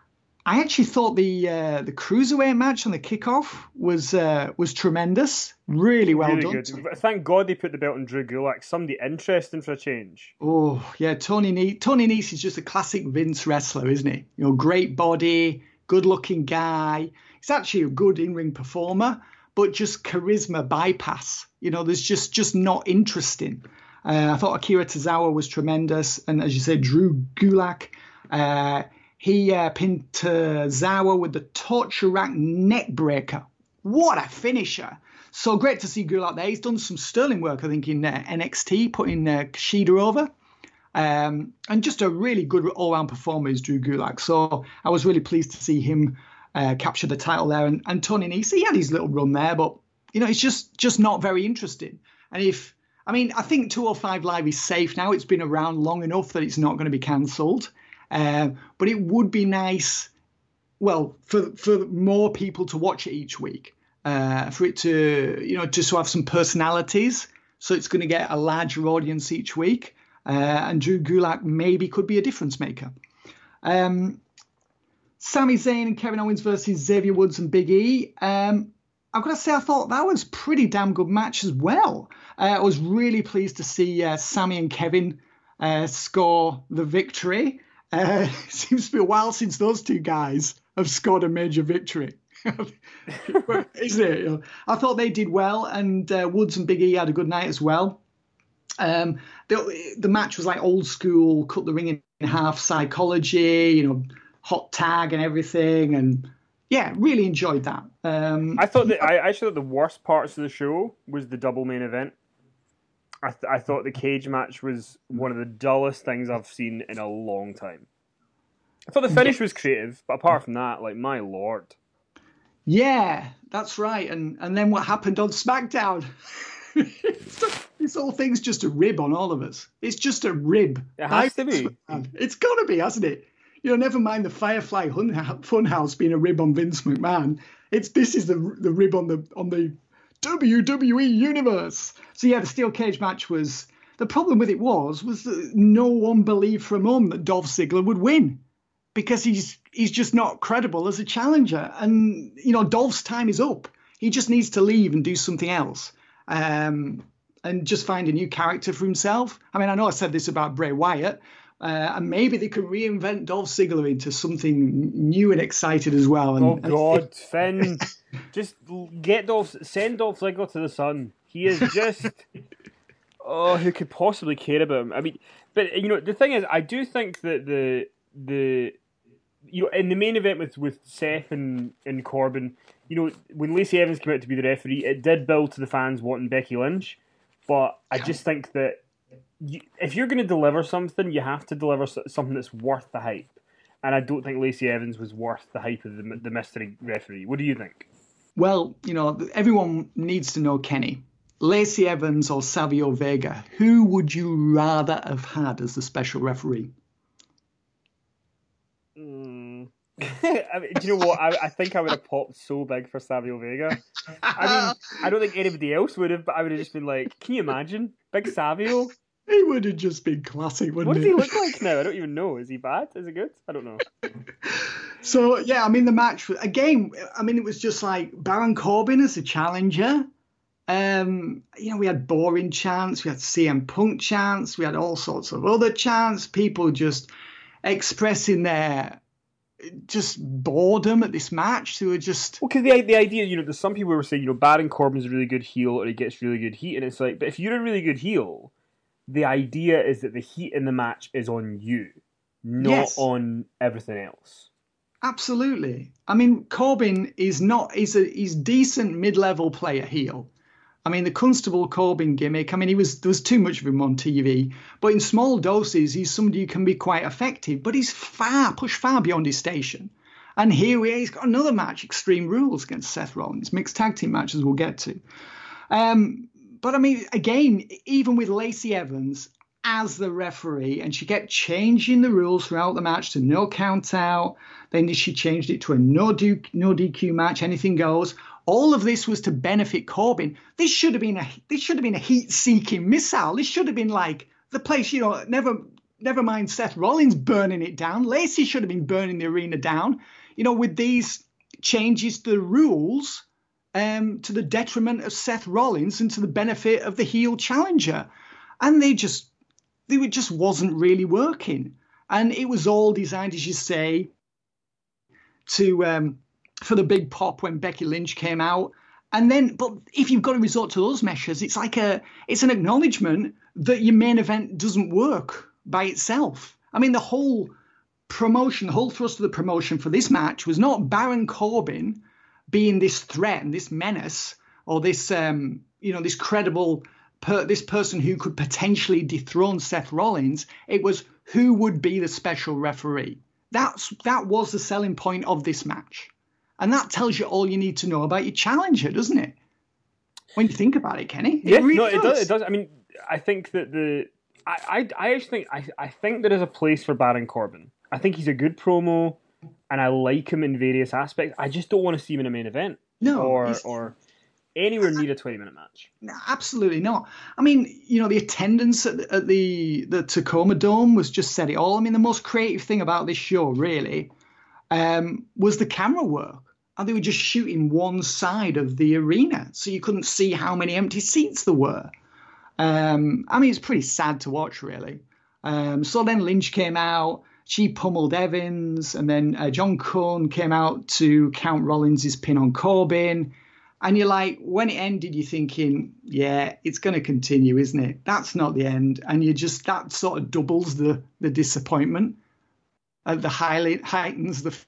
[SPEAKER 3] I actually thought the uh, the cruiserweight match on the kickoff was uh, was tremendous. Really well
[SPEAKER 2] really
[SPEAKER 3] done.
[SPEAKER 2] Good. Thank God they put the belt on Drew Gulak. Somebody interesting for a change.
[SPEAKER 3] Oh yeah, Tony Nese. Tony Nese is just a classic Vince wrestler, isn't he? You know, great body, good-looking guy. He's actually a good in-ring performer, but just charisma bypass. You know, there's just just not interesting. Uh, I thought Akira Tozawa was tremendous, and as you said, Drew Gulak. Uh, He uh, pinned Tozawa with the torture rack neck breaker. What a finisher. So great to see Gulak there. He's done some sterling work, I think, in uh, N X T, putting uh, Kushida over. Um, and just a really good all-round performer is Drew Gulak. So I was really pleased to see him uh, capture the title there. And, and Tony Nese, he had his little run there, but, you know, it's just, just not very interesting. And if, I mean, I think two oh five Live is safe now. It's been around long enough that it's not going to be cancelled. Uh, but it would be nice, well, for for more people to watch it each week, uh, for it to, you know, just to have some personalities. So it's going to get a larger audience each week. Uh, and Drew Gulak maybe could be a difference maker. Um, Sami Zayn and Kevin Owens versus Xavier Woods and Big E. Um, I've got to say, I thought that was a pretty damn good match as well. Uh, I was really pleased to see uh, Sami and Kevin uh, score the victory. Uh, it seems to be a while since those two guys have scored a major victory, isn't it? You know, I thought they did well, and uh, Woods and Big E had a good night as well. Um, the, the match was like old school, cut the ring in half psychology, you know, hot tag and everything, and yeah, really enjoyed that. Um,
[SPEAKER 2] I thought that I actually thought the worst parts of the show was the double main event. I, th- I thought the cage match was one of the dullest things I've seen in a long time. I thought the finish was creative, but apart from that, like, my lord.
[SPEAKER 3] Yeah, that's right. And and then what happened on SmackDown? This whole thing's just a rib on all of us. It's just a rib.
[SPEAKER 2] It has to be.
[SPEAKER 3] It's got to be, hasn't it? You know, never mind the Firefly Funhouse being a rib on Vince McMahon. It's this is the the rib on the on the W W E universe. So yeah, the steel cage match was, the problem with it was was that no one believed for a moment that Dolph Ziggler would win, because he's he's just not credible as a challenger. And you know, Dolph's time is up. He just needs to leave and do something else, um, and just find a new character for himself. I mean, I know I said this about Bray Wyatt, uh, and maybe they could reinvent Dolph Ziggler into something new and exciting as well. And,
[SPEAKER 2] oh God, Finn. Just get Dolph, send Dolph Ziggler to the sun. He is just, oh, who could possibly care about him? I mean, but you know, the thing is, I do think that the the you know, in the main event with, with Seth and, and Corbin, you know, when Lacey Evans came out to be the referee, it did build to the fans wanting Becky Lynch. But I just think that you, if you're going to deliver something, you have to deliver something that's worth the hype. And I don't think Lacey Evans was worth the hype of the, the mystery referee. What do you think?
[SPEAKER 3] Well, you know, everyone needs to know Kenny. Lacey Evans or Savio Vega, who would you rather have had as the special referee?
[SPEAKER 2] Mm. I mean, do you know what? I, I think I would have popped so big for Savio Vega. I mean, I don't think anybody else would have, but I would have just been like, can you imagine? Big Savio?
[SPEAKER 3] He would have just been classic, wouldn't
[SPEAKER 2] What does
[SPEAKER 3] he?
[SPEAKER 2] he look like now? I don't even know. Is he bad? Is he good? I don't know.
[SPEAKER 3] So, yeah, I mean, the match, again, I mean, it was just like Baron Corbin as a challenger. Um, you know, we had boring chants, we had C M Punk chants, we had all sorts of other chants, people just expressing their just boredom at this match. They were just...
[SPEAKER 2] Well, because the, the idea, you know, there's some people who were saying, you know, Baron Corbin's a really good heel or he gets really good heat, and it's like, but if you're a really good heel, the idea is that the heat in the match is on you, not
[SPEAKER 3] Yes.
[SPEAKER 2] on everything else.
[SPEAKER 3] Absolutely. I mean, Corbin is not, he's a he's decent mid-level player heel. I mean, the Constable Corbin gimmick, I mean, he was there was too much of him on T V. But in small doses, he's somebody who can be quite effective. But he's far, pushed far beyond his station. And here we are, he's got another match, Extreme Rules, against Seth Rollins. Mixed tag team matches we'll get to. Um, but, I mean, again, even with Lacey Evans as the referee, and she kept changing the rules throughout the match to no count out. Then she changed it to a no, do, no D Q match, anything goes. All of this was to benefit Corbin. This should have been a this should have been a heat-seeking missile. This should have been like the place, you know, never never mind Seth Rollins burning it down. Lacey should have been burning the arena down. You know, with these changes to the rules, um, to the detriment of Seth Rollins and to the benefit of the heel challenger. And they just, they were, just wasn't really working. And it was all designed, as you say, to um, for the big pop when Becky Lynch came out. And then, but if you've got to resort to those measures, it's like a, it's an acknowledgement that your main event doesn't work by itself. I mean, the whole promotion, the whole thrust of the promotion for this match was not Baron Corbin being this threat and this menace, or this, um, you know, this credible, per, this person who could potentially dethrone Seth Rollins. It was who would be the special referee. That's that was the selling point of this match, and that tells you all you need to know about your challenger, doesn't it? When you think about it, Kenny,
[SPEAKER 2] yeah,
[SPEAKER 3] it really
[SPEAKER 2] no, it
[SPEAKER 3] does.
[SPEAKER 2] does. It does. I mean, I think that the, I, I, I actually think, I, I think there is a place for Baron Corbin. I think he's a good promo, and I like him in various aspects. I just don't want to see him in a main event,
[SPEAKER 3] No,
[SPEAKER 2] or
[SPEAKER 3] he's-
[SPEAKER 2] or anywhere near a twenty-minute match.
[SPEAKER 3] No, absolutely not. I mean, you know, the attendance at the, at the the Tacoma Dome was just said it all. I mean, the most creative thing about this show, really, um, was the camera work. And they were just shooting one side of the arena, so you couldn't see how many empty seats there were. Um, I mean, it's pretty sad to watch, really. Um, so then Lynch came out. She pummeled Evans, and then uh, John Cone came out to count Rollins' pin on Corbin. And you're like, when it ended, you're thinking, yeah, it's going to continue, isn't it? That's not the end. And you just, that sort of doubles the, the disappointment. Uh, the highlight heightens the,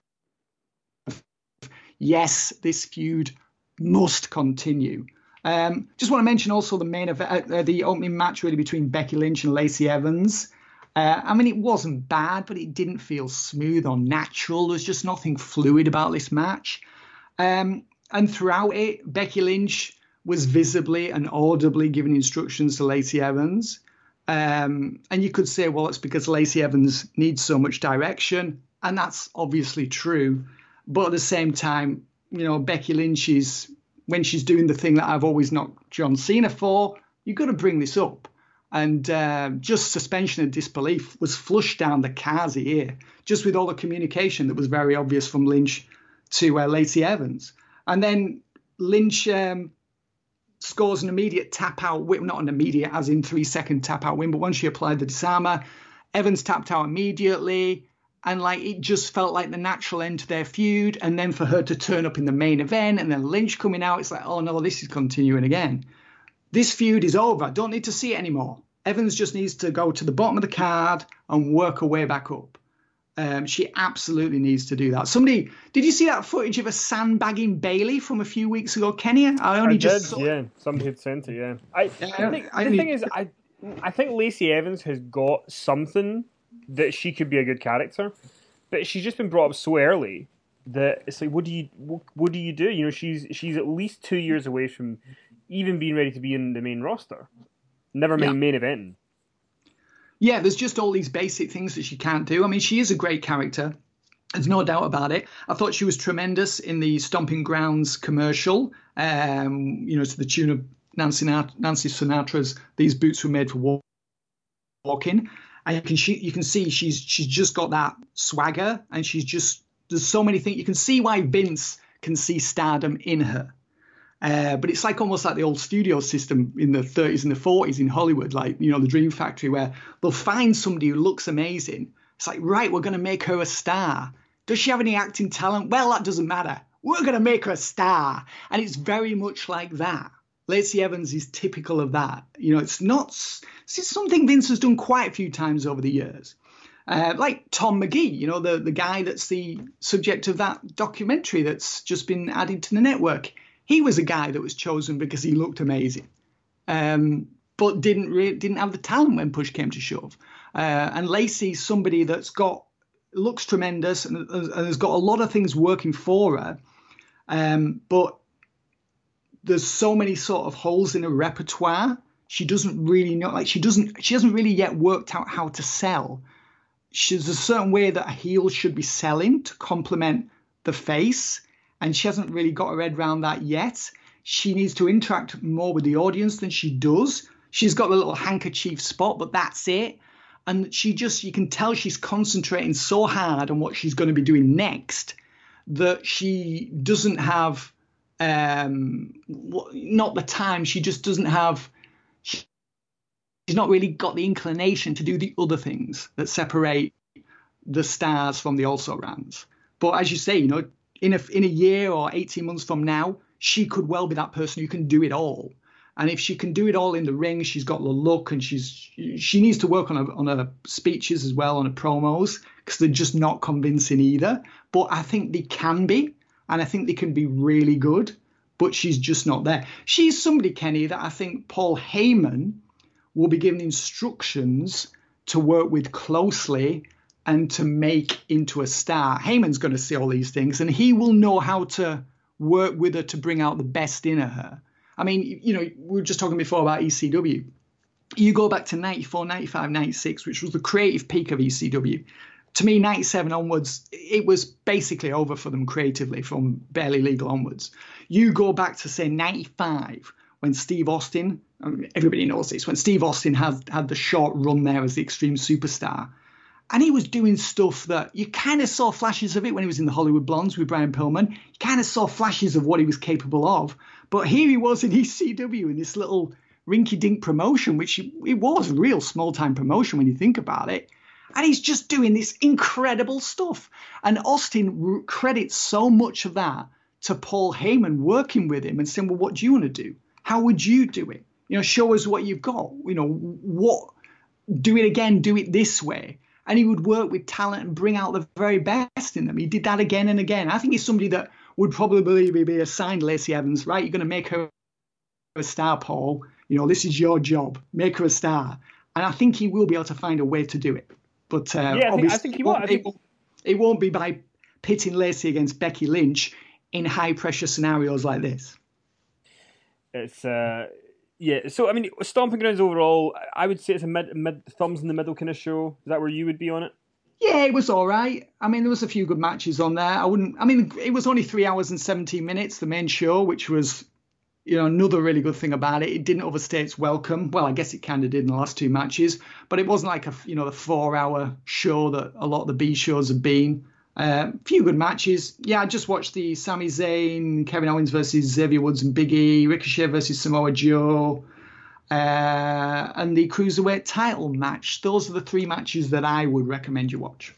[SPEAKER 3] yes, this feud must continue. Um, just want to mention also the main event, uh, the opening match really between Becky Lynch and Lacey Evans. Uh, I mean, it wasn't bad, but it didn't feel smooth or natural. There's just nothing fluid about this match. Um, and throughout it, Becky Lynch was visibly and audibly giving instructions to Lacey Evans. Um, and you could say, well, it's because Lacey Evans needs so much direction. And that's obviously true. But at the same time, you know, Becky Lynch is, when she's doing the thing that I've always knocked John Cena for, you've got to bring this up. And uh, just suspension of disbelief was flushed down the Kazi here, just with all the communication that was very obvious from Lynch to uh, Lacey Evans. And then Lynch um, scores an immediate tap-out win, not an immediate as in three-second tap-out win, but once she applied the disarmer, Evans tapped out immediately. And like it just felt like the natural end to their feud. And then for her to turn up in the main event and then Lynch coming out, it's like, oh no, this is continuing again. This feud is over. I don't need to see it anymore. Evans just needs to go to the bottom of the card and work her way back up. Um, she absolutely needs to do that. Somebody, did you see that footage of a sandbagging Bailey from a few weeks ago, Kenny? I only
[SPEAKER 2] I
[SPEAKER 3] just
[SPEAKER 2] did,
[SPEAKER 3] saw
[SPEAKER 2] yeah. Somebody had sent it, yeah. I,
[SPEAKER 3] Yeah,
[SPEAKER 2] I think,
[SPEAKER 3] I
[SPEAKER 2] the
[SPEAKER 3] only-
[SPEAKER 2] thing is, I, I think Lacey Evans has got something that she could be a good character, but she's just been brought up so early that it's like, what do you, what, what do you do? You know, she's she's at least two years away from even being ready to be in the main roster. Never mind
[SPEAKER 3] Yeah.
[SPEAKER 2] main event.
[SPEAKER 3] Yeah, there's just all these basic things that she can't do. I mean, she is a great character. There's no doubt about it. I thought she was tremendous in the Stomping Grounds commercial, um, you know, to the tune of Nancy, Nancy Sinatra's "These Boots Were Made for Walking." And you can, she, you can see she's she's just got that swagger, and she's just, there's so many things. You can see why Vince can see stardom in her. Uh, but it's like almost like the old studio system in the thirties and the forties in Hollywood, like, you know, the Dream Factory, where they'll find somebody who looks amazing. It's like, right, we're going to make her a star. Does she have any acting talent? Well, that doesn't matter. We're going to make her a star. And it's very much like that. Lacey Evans is typical of that. You know, it's not, it's something Vince has done quite a few times over the years. Uh, like Tom McGee, you know, the, the guy that's the subject of that documentary that's just been added to the network. he was a guy that was chosen because he looked amazing, um, but didn't re- didn't have the talent when push came to shove. Uh, and Lacey's somebody that's got looks tremendous and, and has got a lot of things working for her, um, but there's so many sort of holes in her repertoire. She doesn't really know, like she doesn't she hasn't really yet worked out how to sell. She's a certain way that a heel should be selling to complement the face, and she hasn't really got her head around that yet. She needs to interact more with the audience than she does. She's got the little handkerchief spot, but that's it. And she just, you can tell she's concentrating so hard on what she's going to be doing next that she doesn't have, um, not the time. She just doesn't have, she's not really got the inclination to do the other things that separate the stars from the also-rans. But as you say, you know, in a, in a year or eighteen months from now, she could well be that person who can do it all. And if she can do it all in the ring, she's got the look, and she's she needs to work on her, on her speeches as well, on her promos, because they're just not convincing either. But I think they can be, and I think they can be really good, but she's just not there. She's somebody, Kenny, that I think Paul Heyman will be given instructions to work with closely and to make into a star. Heyman's going to see all these things, and he will know how to work with her to bring out the best in her. I mean, you know, we were just talking before about E C W. You go back to ninety-four, ninety-five, ninety-six, which was the creative peak of E C W. To me, ninety-seven onwards, it was basically over for them creatively from Barely Legal onwards. You go back to, say, ninety-five, when Steve Austin, I mean, everybody knows this, when Steve Austin had, had the short run there as the Extreme Superstar. And he was doing stuff that you kind of saw flashes of it when he was in the Hollywood Blondes with Brian Pillman. You kind of saw flashes of what he was capable of. But here he was in E C W in this little rinky-dink promotion, which it was a real small-time promotion when you think about it. And he's just doing this incredible stuff. And Austin credits so much of that to Paul Heyman working with him and saying, well, what do you want to do? How would you do it? You know, show us what you've got. You know, what, do it again, do it this way. And he would work with talent and bring out the very best in them. He did that again and again. I think he's somebody that would probably be assigned Lacey Evans, right? You're going to make her a star, Paul. You know, this is your job. Make her a star. And I think he will be able to find a way to do it. But uh,
[SPEAKER 2] yeah, I
[SPEAKER 3] obviously,
[SPEAKER 2] think, I think he will. I think...
[SPEAKER 3] it, won't, it won't be by pitting Lacey against Becky Lynch in high-pressure scenarios like this.
[SPEAKER 2] It's... Uh... Yeah, so I mean, Stomping Grounds overall, I would say it's a mid, mid thumbs in the middle kind of show. Is that where you would be on it?
[SPEAKER 3] Yeah, it was all right. I mean, there was a few good matches on there. I wouldn't. I mean, it was only three hours and seventeen minutes, the main show, which was, you know, another really good thing about it. It didn't overstay its welcome. Well, I guess it kind of did in the last two matches, but it wasn't like a, you know, the four-hour show that a lot of the B shows have been. A uh, few good matches. Yeah, I just watched the Sami Zayn, Kevin Owens versus Xavier Woods and Big E, Ricochet versus Samoa Joe, uh, and the Cruiserweight title match. Those are the three matches that I would recommend you watch.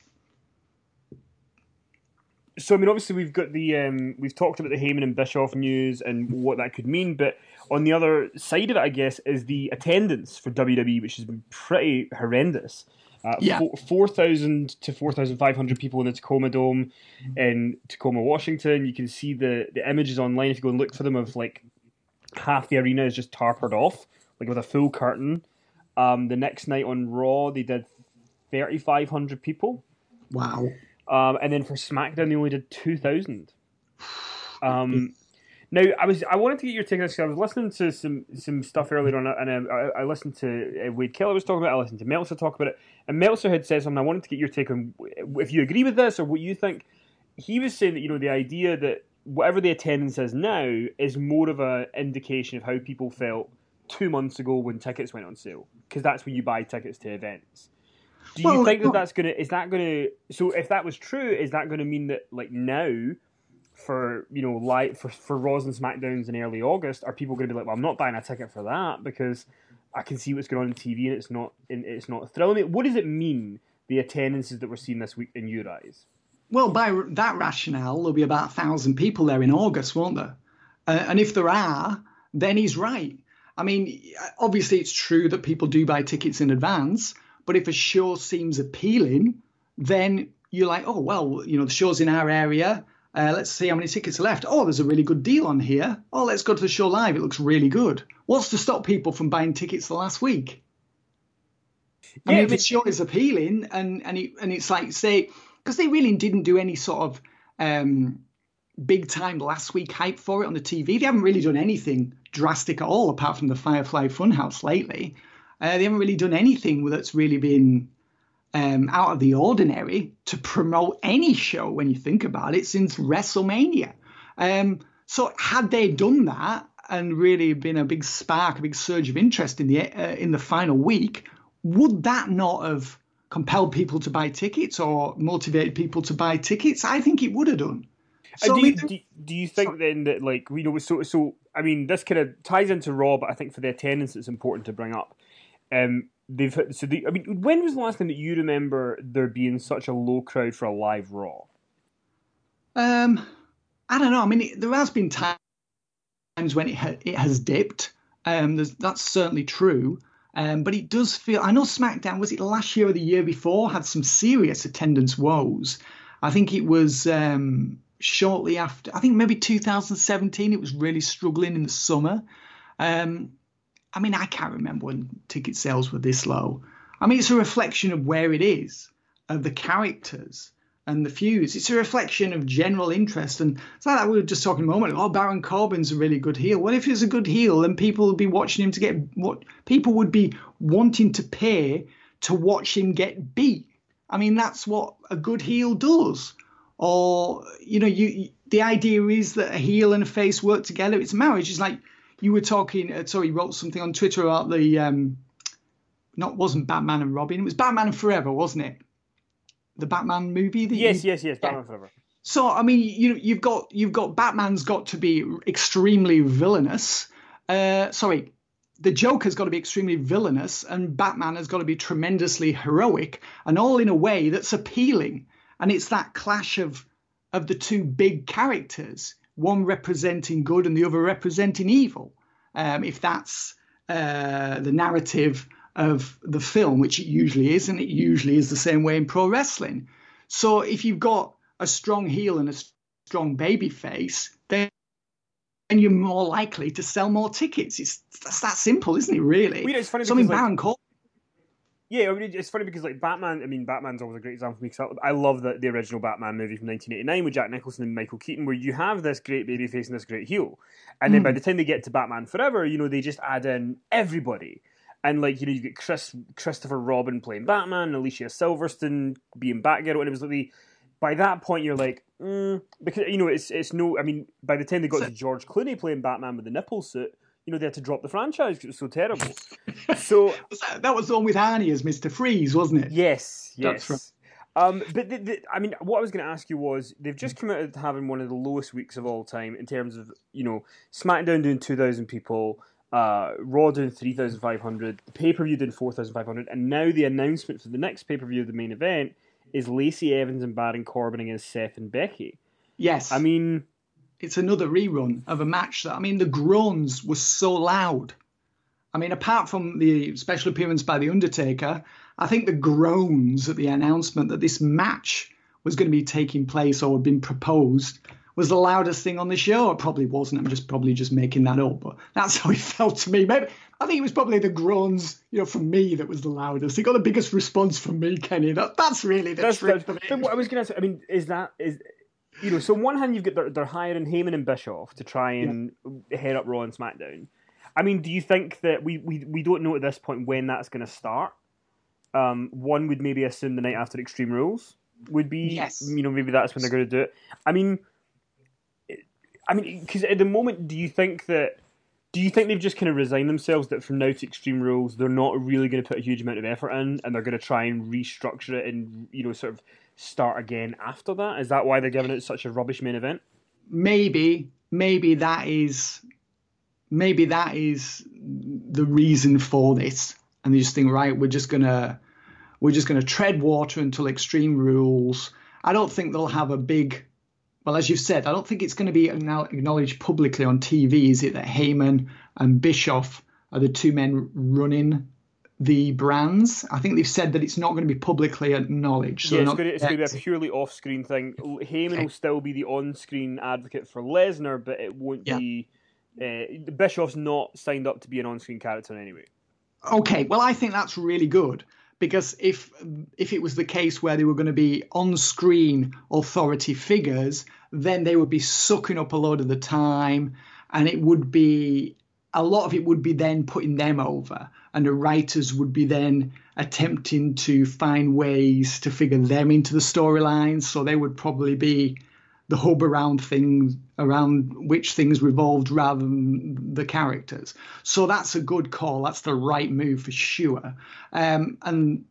[SPEAKER 2] So, I mean, obviously we've got the, um, we've talked about the Heyman and Bischoff news and what that could mean, but on the other side of it, I guess, is the attendance for W W E, which has been pretty horrendous. Uh,
[SPEAKER 3] yeah.
[SPEAKER 2] four thousand to four thousand five hundred people in the Tacoma Dome in Tacoma, Washington. You can see the, the images online if you go and look for them of like half the arena is just tarpered off, like with a full curtain. Um, the next night on Raw, they did thirty-five hundred people.
[SPEAKER 3] Wow.
[SPEAKER 2] Um, and then for SmackDown, they only did two thousand. Um, now, I was I wanted to get your take on this because I was listening to some some stuff earlier on, and um, I, I listened to uh, Wade Keller was talking about it, I listened to Meltzer talk about it, and Meltzer had said something. I wanted to get your take on if you agree with this or what you think. He was saying that, you know, the idea that whatever the attendance is now is more of an indication of how people felt two months ago when tickets went on sale, because that's when you buy tickets to events. Do you
[SPEAKER 3] well,
[SPEAKER 2] think that
[SPEAKER 3] well,
[SPEAKER 2] that's gonna is that gonna so if that was true, is that gonna mean that like now? For you know, like for for Raws and SmackDowns in early August, are people going to be like, "Well, I'm not buying a ticket for that because I can see what's going on on T V and it's not and it's not thrilling me." What does it mean, the attendances that we're seeing this week in your eyes?
[SPEAKER 3] Well, by that rationale, there'll be about a thousand people there in August, won't there? Uh, and if there are, then he's right. I mean, obviously, it's true that people do buy tickets in advance, but if a show seems appealing, then you're like, "Oh well, you know, the show's in our area." Uh, let's see how many tickets are left. Oh, there's a really good deal on here. Oh, let's go to the show live. It looks really good. What's to stop people from buying tickets the last week? I
[SPEAKER 2] Yeah,
[SPEAKER 3] mean,
[SPEAKER 2] I
[SPEAKER 3] if
[SPEAKER 2] mean-
[SPEAKER 3] the show is appealing and and, it, and it's like, say, because they really didn't do any sort of um, big time last week hype for it on the T V. They haven't really done anything drastic at all apart from the Firefly Funhouse lately. Uh, they haven't really done anything that's really been um, out of the ordinary to promote any show when you think about it since WrestleMania. Um, so had they done that and really been a big spark, a big surge of interest in the uh, in the final week, would that not have compelled people to buy tickets or motivated people to buy tickets? I think it would have done. So,
[SPEAKER 2] Uh, do,
[SPEAKER 3] I
[SPEAKER 2] you,
[SPEAKER 3] mean,
[SPEAKER 2] do, do you think then that, like, you know, so so I mean, this kind of ties into Raw, but I think for the attendance, it's important to bring up. Um, they've so the, I mean, when was the last time that you remember there being such a low crowd for a live Raw?
[SPEAKER 3] um, I don't know. I mean, it, there has been times when it ha- it has dipped. Um, there's, that's certainly true. Um, but it does feel. I know SmackDown, was it last year or the year before, had some serious attendance woes. I think it was um, shortly after. I think maybe two thousand seventeen. It was really struggling in the summer. Um, I mean, I can't remember when ticket sales were this low. I mean, it's a reflection of where it is, of the characters and the feuds. It's a reflection of general interest. And it's like that we were just talking a moment ago, oh, Baron Corbin's a really good heel. What if he's a good heel? Then people would be watching him to get what people would be wanting to pay to watch him get beat. I mean, that's what a good heel does. Or, you know, you the idea is that a heel and a face work together. It's marriage. It's like you were talking, uh, sorry, you wrote something on Twitter about the, um, not wasn't Batman and Robin. It was Batman and Forever, wasn't it? The Batman movie. That
[SPEAKER 2] Yes,
[SPEAKER 3] you,
[SPEAKER 2] yes, yes, Batman Forever.
[SPEAKER 3] So I mean, you you've got you've got Batman's got to be extremely villainous. Uh, sorry, the Joker's got to be extremely villainous, and Batman has got to be tremendously heroic, and all in a way that's appealing. And it's that clash of of the two big characters, one representing good and the other representing evil. Um, if that's uh, the narrative of the film, which it usually is, and it usually is the same way in pro wrestling. So if you've got a strong heel and a strong baby face, then you're more likely to sell more tickets. It's that's that simple, isn't it? Really.
[SPEAKER 2] Well, it's funny
[SPEAKER 3] so I mean,
[SPEAKER 2] because, like-
[SPEAKER 3] Baron Corbin.
[SPEAKER 2] Yeah, I mean, it's funny because, like, Batman, I mean, Batman's always a great example for me because I love the, the original Batman movie from nineteen eighty-nine with Jack Nicholson and Michael Keaton, where you have this great babyface and this great heel. And then
[SPEAKER 3] Mm.
[SPEAKER 2] by the time they get to Batman Forever, you know, they just add in everybody. And, like, you know, you get Chris, Christopher Robin playing Batman, Alicia Silverstone being Batgirl, and it was like, the, by that point, you're like, mm, because, you know, it's it's no, I mean, by the time they got
[SPEAKER 3] So-
[SPEAKER 2] to George Clooney playing Batman with the nipple suit, you know, they had to drop the franchise because it was so terrible. So,
[SPEAKER 3] That was the one with Arnie as Mister Freeze, wasn't it?
[SPEAKER 2] yes,
[SPEAKER 3] That's
[SPEAKER 2] yes. Um, but the, the, I mean, what I was going to ask you was, they've just committed to having one of the lowest weeks of all time in terms of, you know, SmackDown doing two thousand people, uh, Raw doing three thousand five hundred, the pay-per-view doing four thousand five hundred, and now the announcement for the next pay-per-view of the main event is Lacey Evans and Baron Corbin against Seth and Becky.
[SPEAKER 3] Yes.
[SPEAKER 2] I mean,
[SPEAKER 3] it's another rerun of a match that, I mean, the groans were so loud. I mean, apart from the special appearance by The Undertaker, I think the groans at the announcement that this match was going to be taking place or had been proposed was the loudest thing on the show. It probably wasn't. I'm just probably just making that up, but that's how it felt to me. Maybe I think it was probably the groans, you know, from me that was the loudest. It got the biggest response from me, Kenny. That, that's really the
[SPEAKER 2] that's,
[SPEAKER 3] truth
[SPEAKER 2] that's,
[SPEAKER 3] of it.
[SPEAKER 2] but what I was going to say, I mean, is that, is, you know, so on one hand, you've got, they're, they're hiring Heyman and Bischoff to try and head up Raw and SmackDown. I mean, do you think that we, we, we don't know at this point when that's going to start? Um, one would maybe assume the night after Extreme Rules would be,
[SPEAKER 3] Yes.
[SPEAKER 2] you know, maybe that's when they're going to do it. I mean, I mean, because at the moment, do you think that, do you think they've just kind of resigned themselves that from now to Extreme Rules, they're not really going to put a huge amount of effort in, and they're going to try and restructure it and, you know, sort of start again after that? Is that why they're giving it such a rubbish main event?
[SPEAKER 3] Maybe, maybe that is, maybe that is the reason for this, and they just think, right, we're just gonna, we're just gonna tread water until Extreme Rules. I don't think they'll have a big, well, as you've said, I don't think it's going to be acknowledged publicly on T V. Is it that Heyman and Bischoff are the two men running the brands. I think they've said that it's not going to be publicly acknowledged. So
[SPEAKER 2] yeah,
[SPEAKER 3] they're
[SPEAKER 2] it's
[SPEAKER 3] not
[SPEAKER 2] going, to, it's going to be
[SPEAKER 3] yeah,
[SPEAKER 2] a purely off-screen thing. L- Heyman will still be the on-screen advocate for Lesnar, but it won't
[SPEAKER 3] Yeah.
[SPEAKER 2] be... Uh, Bischoff's not signed up to be an on-screen character anyway.
[SPEAKER 3] Okay, well, I think that's really good, because if if it was the case where they were going to be on-screen authority figures, then they would be sucking up a load of the time, and it would be a lot of it would be then putting them over, and the writers would be then attempting to find ways to figure them into the storylines. So they would probably be the hub around things around which things revolved rather than the characters. So that's a good call. That's the right move for sure. Um, and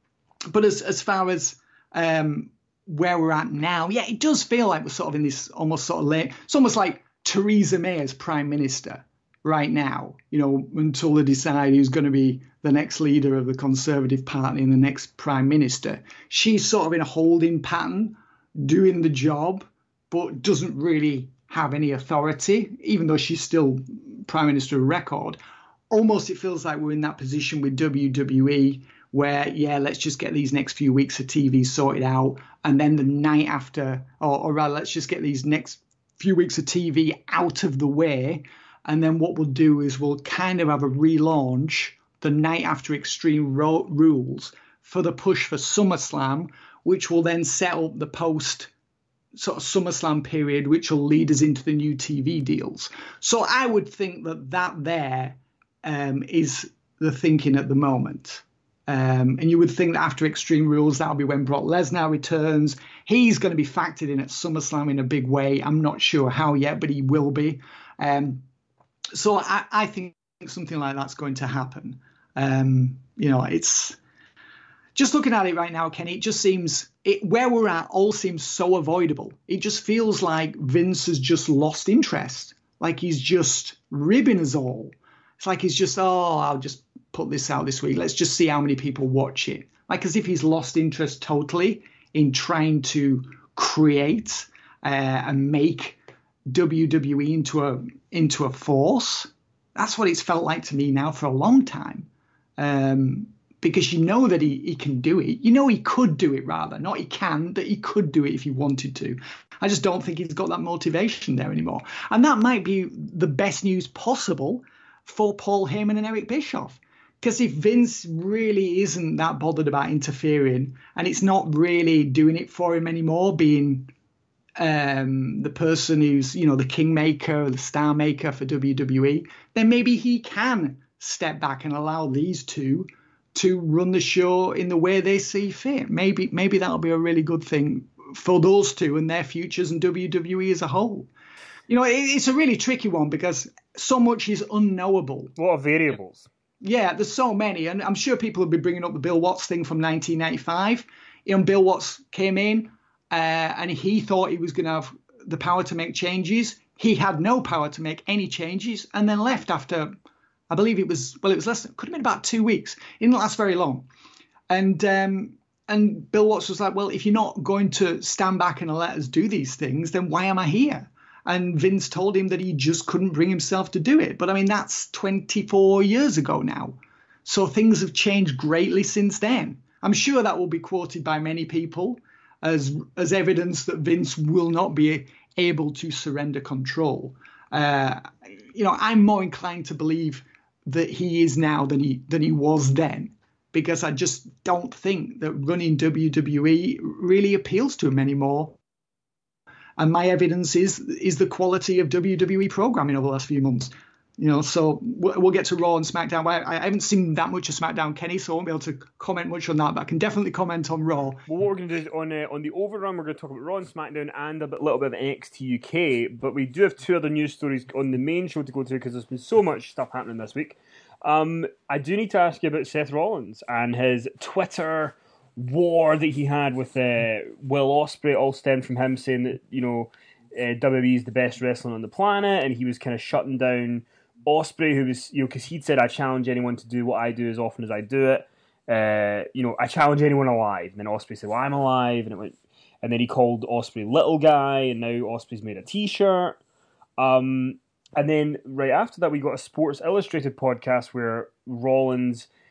[SPEAKER 3] but as as far as um, where we're at now, yeah, it does feel like we're sort of in this almost sort of late. It's almost like Theresa May as Prime Minister right now, you know, until they decide who's going to be the next leader of the Conservative Party and the next Prime Minister. She's sort of in a holding pattern, doing the job, but doesn't really have any authority, even though she's still Prime Minister of record. Almost it feels like we're in that position with W W E where, yeah, let's just get these next few weeks of T V sorted out. And then the night after, or, or rather, let's just get these next few weeks of T V out of the way. And then what we'll do is we'll kind of have a relaunch the night after Extreme Ro- Rules for the push for SummerSlam, which will then set up the post sort of SummerSlam period, which will lead us into the new T V deals. So I would think that that there um, is the thinking at the moment. Um, and you would think that after Extreme Rules, that'll be when Brock Lesnar returns. He's going to be factored in at SummerSlam in a big way. I'm not sure how yet, but he will be. Um, so I, I think something like that's going to happen. Um, you know, it's just looking at it right now, Kenny, it just seems it, where we're at all seems so avoidable. It just feels like Vince has just lost interest, like he's just ribbing us all. It's like he's just, oh, I'll just put this out this week. Let's just see how many people watch it. Like as if he's lost interest totally in trying to create uh, and make W W E into a into a force. That's what it's felt like to me now for a long time. Um, because you know that he, he can do it. You know he could do it, rather. Not he can, that he could do it if he wanted to. I just don't think he's got that motivation there anymore. And that might be the best news possible for Paul Heyman and Eric Bischoff. Because if Vince really isn't that bothered about interfering, and it's not really doing it for him anymore, being um, the person who's, you know, the kingmaker, the star maker for W W E, then maybe he can step back and allow these two to run the show in the way they see fit. Maybe maybe that'll be a really good thing for those two and their futures and W W E as a whole. You know, it, it's a really tricky one because so much is unknowable.
[SPEAKER 2] A lot of variables.
[SPEAKER 3] Yeah, there's so many. And I'm sure people will be bringing up the Bill Watts thing from nineteen ninety-five. You know, Bill Watts came in uh, and he thought he was going to have the power to make changes. He had no power to make any changes and then left after, I believe it was, well, it was less than, could have been about two weeks. It didn't last very long. And um, and Bill Watts was like, well, if you're not going to stand back and let us do these things, then why am I here? And Vince told him that he just couldn't bring himself to do it. But I mean, that's twenty-four years ago now. So things have changed greatly since then. I'm sure that will be quoted by many people as as evidence that Vince will not be able to surrender control. Uh, you know, I'm more inclined to believe that he is now than he than he was then, because I just don't think that running W W E really appeals to him anymore. And my evidence is is the quality of W W E programming over the last few months. You know, so we'll get to Raw and SmackDown. I, I haven't seen that much of SmackDown, Kenny, so I won't be able to comment much on that. But I can definitely comment on Raw.
[SPEAKER 2] Well, what we're going to do is on uh, on the overrun, we're going to talk about Raw and SmackDown and a bit, little bit of N X T U K. But we do have two other news stories on the main show to go through because there's been so much stuff happening this week. Um, I do need to ask you about Seth Rollins and his Twitter war that he had with uh, Will Ospreay. All stemmed from him saying that, you know, uh, W W E is the best wrestling on the planet, and he was kind of shutting down Ospreay, who was, you know, because he'd said, I challenge anyone to do what I do as often as I do it. Uh, you know, I challenge anyone alive. And then Ospreay said, well, I'm alive. And it went, and then he called Ospreay little guy, and now Ospreay's made a t-shirt. Um, and then right after that, we got a Sports Illustrated podcast where Rollins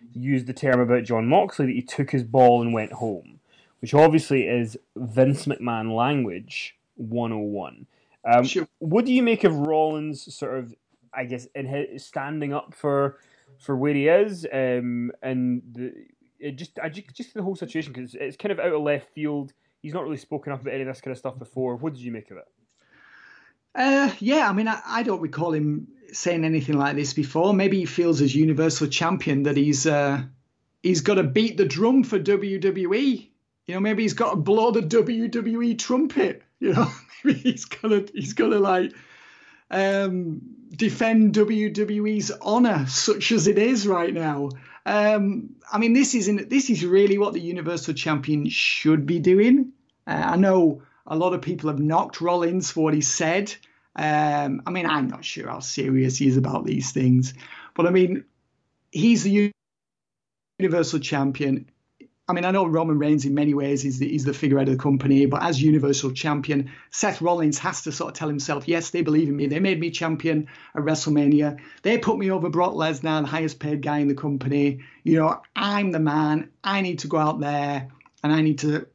[SPEAKER 2] used the term about John Moxley that he took his ball and went home, which obviously is Vince McMahon language one oh one. Um,
[SPEAKER 3] Sure.
[SPEAKER 2] What do you make of Rollins sort of, I guess, in his standing up for for where he is, um, and the it just, I just, just the whole situation, because it's kind of out of left field. He's not really spoken up about any of this kind of stuff before. What did you make of it?
[SPEAKER 3] Uh, yeah, I mean, I, I don't recall him saying anything like this before. Maybe he feels as Universal Champion that he's uh, he's got to beat the drum for W W E. You know, maybe he's got to blow the W W E trumpet. You know, maybe he's got to he's got to like um, defend W W E's honor, such as it is right now. Um, I mean, this isn't this is really what the Universal Champion should be doing. Uh, I know a lot of people have knocked Rollins for what he said. Um, I mean, I'm not sure how serious he is about these things, but I mean, he's the Universal Champion. I mean, I know Roman Reigns in many ways is the, is the figurehead of the company, but as Universal Champion, Seth Rollins has to sort of tell himself, yes, they believe in me. They made me champion at WrestleMania. They put me over Brock Lesnar, the highest paid guy in the company. You know, I'm the man. I need to go out there and I need to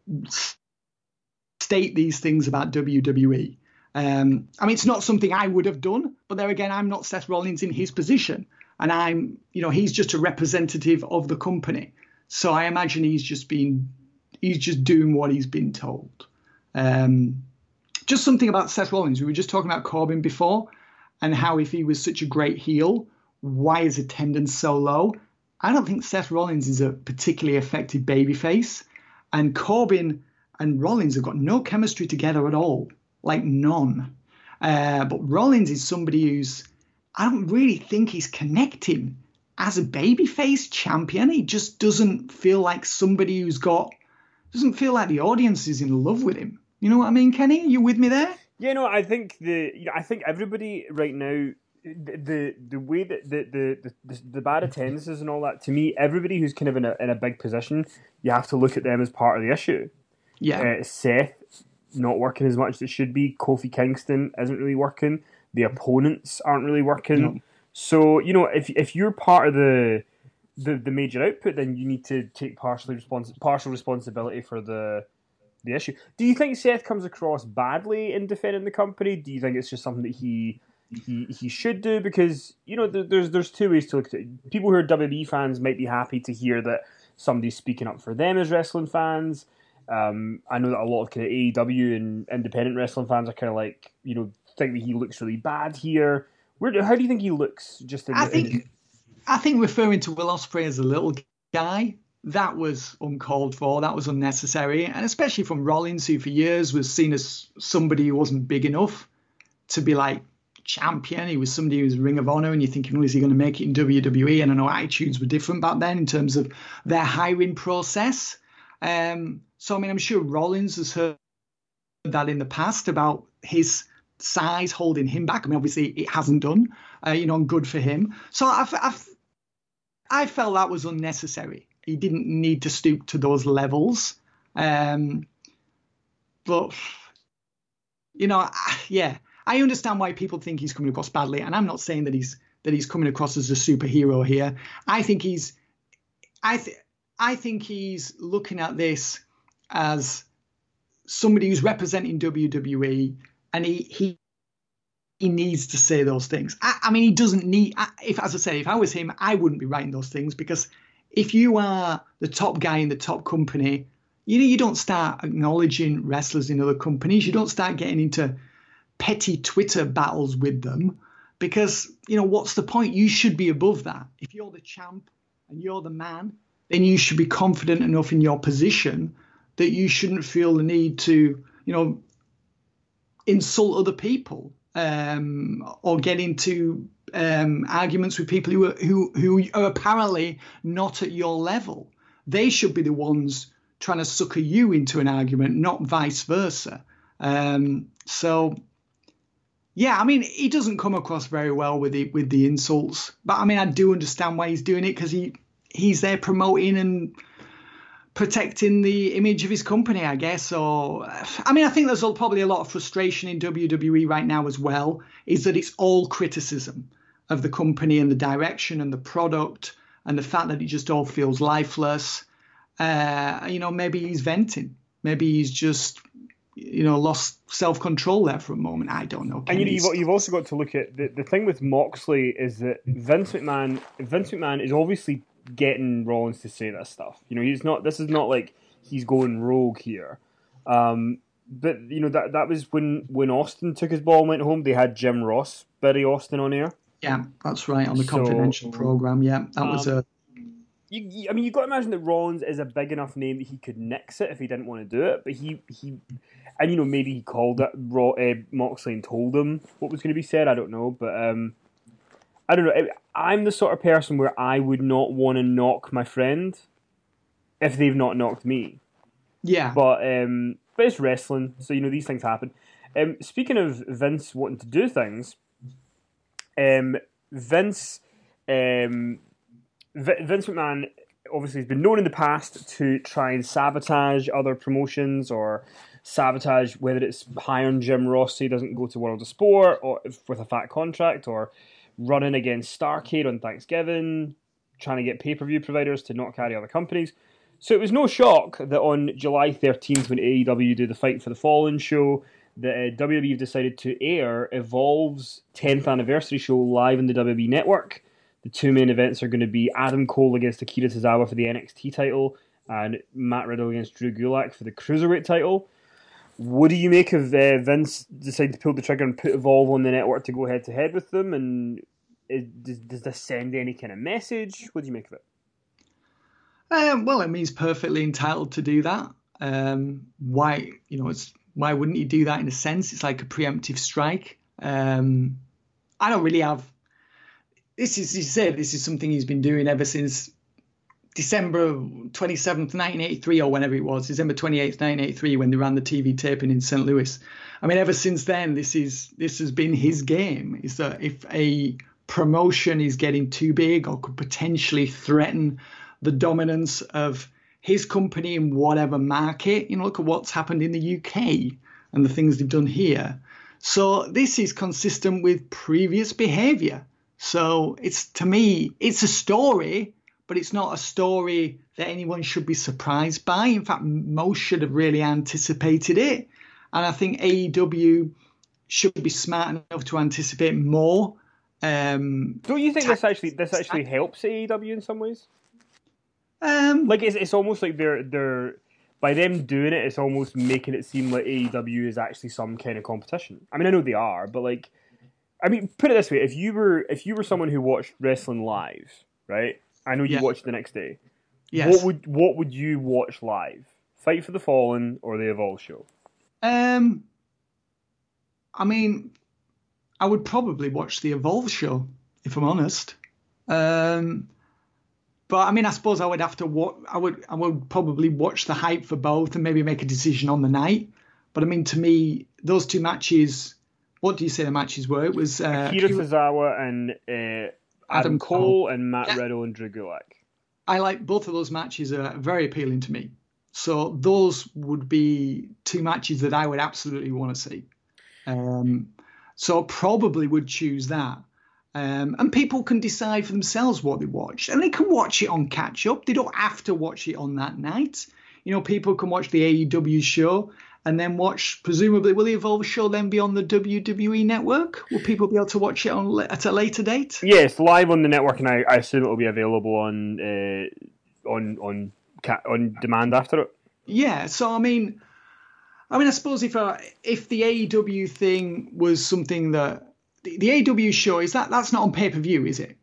[SPEAKER 3] state these things about W W E. Um, I mean, it's not something I would have done, but there again, I'm not Seth Rollins in his position. And I'm, you know, he's just a representative of the company. So I imagine he's just been, he's just doing what he's been told. Um, just something about Seth Rollins. We were just talking about Corbin before and how if he was such a great heel, why is attendance so low? I don't think Seth Rollins is a particularly effective babyface. And Corbin and Rollins have got no chemistry together at all, like none. Uh, but Rollins is somebody who's, I don't really think he's connecting as a babyface champion. He just doesn't feel like somebody who's got, doesn't feel like the audience is in love with him. You know what I mean, Kenny? Are you with me there?
[SPEAKER 2] Yeah, no, I think the, you know, I think everybody right now, the the, the way that the, the, the, the bad attendances and all that, to me, everybody who's kind of in a in a big position, you have to look at them as part of the issue.
[SPEAKER 3] Yeah.
[SPEAKER 2] Uh, Seth not working as much as it should be. Kofi Kingston isn't really working. The opponents aren't really working.
[SPEAKER 3] No.
[SPEAKER 2] So, you know, if if you're part of the the, the major output, then you need to take partially respons- partial responsibility for the the issue. Do you think Seth comes across badly in defending the company? Do you think it's just something that he he he should do? Because, you know, there, there's there's two ways to look at it. People who are W W E fans might be happy to hear that somebody's speaking up for them as wrestling fans. Um, I know that a lot of kind of A E W and independent wrestling fans are kind of like, you know, think that he looks really bad here. Where, how do you think he looks? Just in,
[SPEAKER 3] I think,
[SPEAKER 2] in...
[SPEAKER 3] I think referring to Will Ospreay as a little guy, that was uncalled for. That was unnecessary, and especially from Rollins, who for years was seen as somebody who wasn't big enough to be like champion. He was somebody who was Ring of Honor, and you're thinking, well, is he going to make it in W W E? And I know attitudes were different back then in terms of their hiring process. Um, so, I mean, I'm sure Rollins has heard that in the past about his size holding him back. I mean, obviously it hasn't done, uh, you know, and good for him. So I've, I've, I felt that was unnecessary. He didn't need to stoop to those levels. Um, but, you know, I, yeah, I understand why people think he's coming across badly. And I'm not saying that he's that he's coming across as a superhero here. I think he's, I, th- I think he's looking at this as somebody who's representing W W E. And he, he he needs to say those things. I, I mean, he doesn't need. If, as I say, if I was him, I wouldn't be writing those things, because if you are the top guy in the top company, you know, you don't start acknowledging wrestlers in other companies. You don't start getting into petty Twitter battles with them, because, you know, what's the point? You should be above that. If you're the champ and you're the man, then you should be confident enough in your position that you shouldn't feel the need to, you know, insult other people, um, or get into um, arguments with people who are, who who are apparently not at your level. They should be the ones trying to sucker you into an argument, not vice versa. Um, so, yeah, I mean, he doesn't come across very well with the with the insults, but I mean, I do understand why he's doing it, because he he's there promoting and protecting the image of his company, I guess. Or, I mean, I think there's probably a lot of frustration in W W E right now as well, is that it's all criticism of the company and the direction and the product. and the fact that it just all feels lifeless. Uh, you know, maybe he's venting. Maybe he's just, you know, lost self-control there for a moment. I don't know.
[SPEAKER 2] And you know, you've, you've also got to look at the, the thing with Moxley is that Vince McMahon, Vince McMahon is obviously getting Rollins to say this stuff. You know, he's not. This is not like he's going rogue here. Um, but you know that that was when when Austin took his ball and went home. They had Jim Ross bury Austin on air.
[SPEAKER 3] Yeah, that's right, on the
[SPEAKER 2] So,
[SPEAKER 3] Confidential program. Yeah, that
[SPEAKER 2] um,
[SPEAKER 3] was a.
[SPEAKER 2] You, you, I mean, you've got to imagine that Rollins is a big enough name that he could nix it if he didn't want to do it. But he, he and you know, maybe he called it Raw, uh, Moxley and told him what was going to be said. I don't know, but um, I don't know. I'm the sort of person where I would not want to knock my friend if they've not knocked me.
[SPEAKER 3] Yeah.
[SPEAKER 2] But um, but it's wrestling, so you know these things happen. Um, speaking of Vince wanting to do things, um, Vince, um, v- Vince McMahon obviously has been known in the past to try and sabotage other promotions or sabotage whether it's hiring Jim Ross so he doesn't go to World of Sport or with a fat contract, or running against Starrcade on Thanksgiving, trying to get pay-per-view providers to not carry other companies. So it was no shock that on July thirteenth, when A E W do the Fight for the Fallen show, that uh, W W E have decided to air Evolve's tenth anniversary show live on the W W E Network. The two main events are going to be Adam Cole against Akira Tozawa for the N X T title and Matt Riddle against Drew Gulak for the Cruiserweight title. What do you make of uh, Vince deciding to pull the trigger and put Evolve on the network to go head-to-head with them? And is, does, does this send any kind of message? What do you make of it?
[SPEAKER 3] Um, well, I mean, he's perfectly entitled to do that. Um, why, you know, it's why wouldn't he do that in a sense? It's like a preemptive strike. Um, I don't really have. This is, he said, this is something he's been doing ever since December twenty-seventh, nineteen eighty-three, or whenever it was, December twenty-eighth, nineteen eighty-three, when they ran the T V taping in Saint Louis. I mean, ever since then, this is this has been his game. Is that if a promotion is getting too big or could potentially threaten the dominance of his company in whatever market, you know, look at what's happened in the U K and the things they've done here. So this is consistent with previous behavior. So it's, to me, it's a story, but it's not a story that anyone should be surprised by. In fact, most should have really anticipated it. And I think A E W should be smart enough to anticipate more. Um,
[SPEAKER 2] Don't you think this actually this actually helps A E W in some ways?
[SPEAKER 3] Um,
[SPEAKER 2] Like it's it's almost like they're they're by them doing it, it's almost making it seem like A E W is actually some kind of competition. I mean, I know they are, but like, I mean, put it this way: if you were if you were someone who watched wrestling live, right? I know you
[SPEAKER 3] Yeah.
[SPEAKER 2] watched the next day.
[SPEAKER 3] yes.
[SPEAKER 2] What would what would you watch live? Fight for the Fallen or the Evolve show?
[SPEAKER 3] Um, I mean, I would probably watch the Evolve show, if I'm honest. Um, but I mean, I suppose I would have to watch. I would, I would probably watch the hype for both and maybe make a decision on the night. But I mean, to me, those two matches. What do you say the matches were? It was uh,
[SPEAKER 2] Akira Tozawa and uh, Adam Cole,
[SPEAKER 3] Cole.
[SPEAKER 2] and Matt
[SPEAKER 3] Yeah.
[SPEAKER 2] Riddle and Drew Gulak.
[SPEAKER 3] I like both of those matches. Are very appealing to me. So those would be two matches that I would absolutely want to see. Um, so probably would choose that. Um, and people can decide for themselves what they watch. And they can watch it on catch up. They don't have to watch it on that night. You know, people can watch the A E W show and then watch, presumably, will the Evolve show then be on the W W E network? Will people be able to watch it on at a later date?
[SPEAKER 2] Yes, live on the network, and I, I assume it will be available on uh, on on ca- on demand after it.
[SPEAKER 3] Yeah, so I mean, I mean, I suppose if uh, if the A E W thing was something that the, the A E W show is that that's not on pay per view, is it?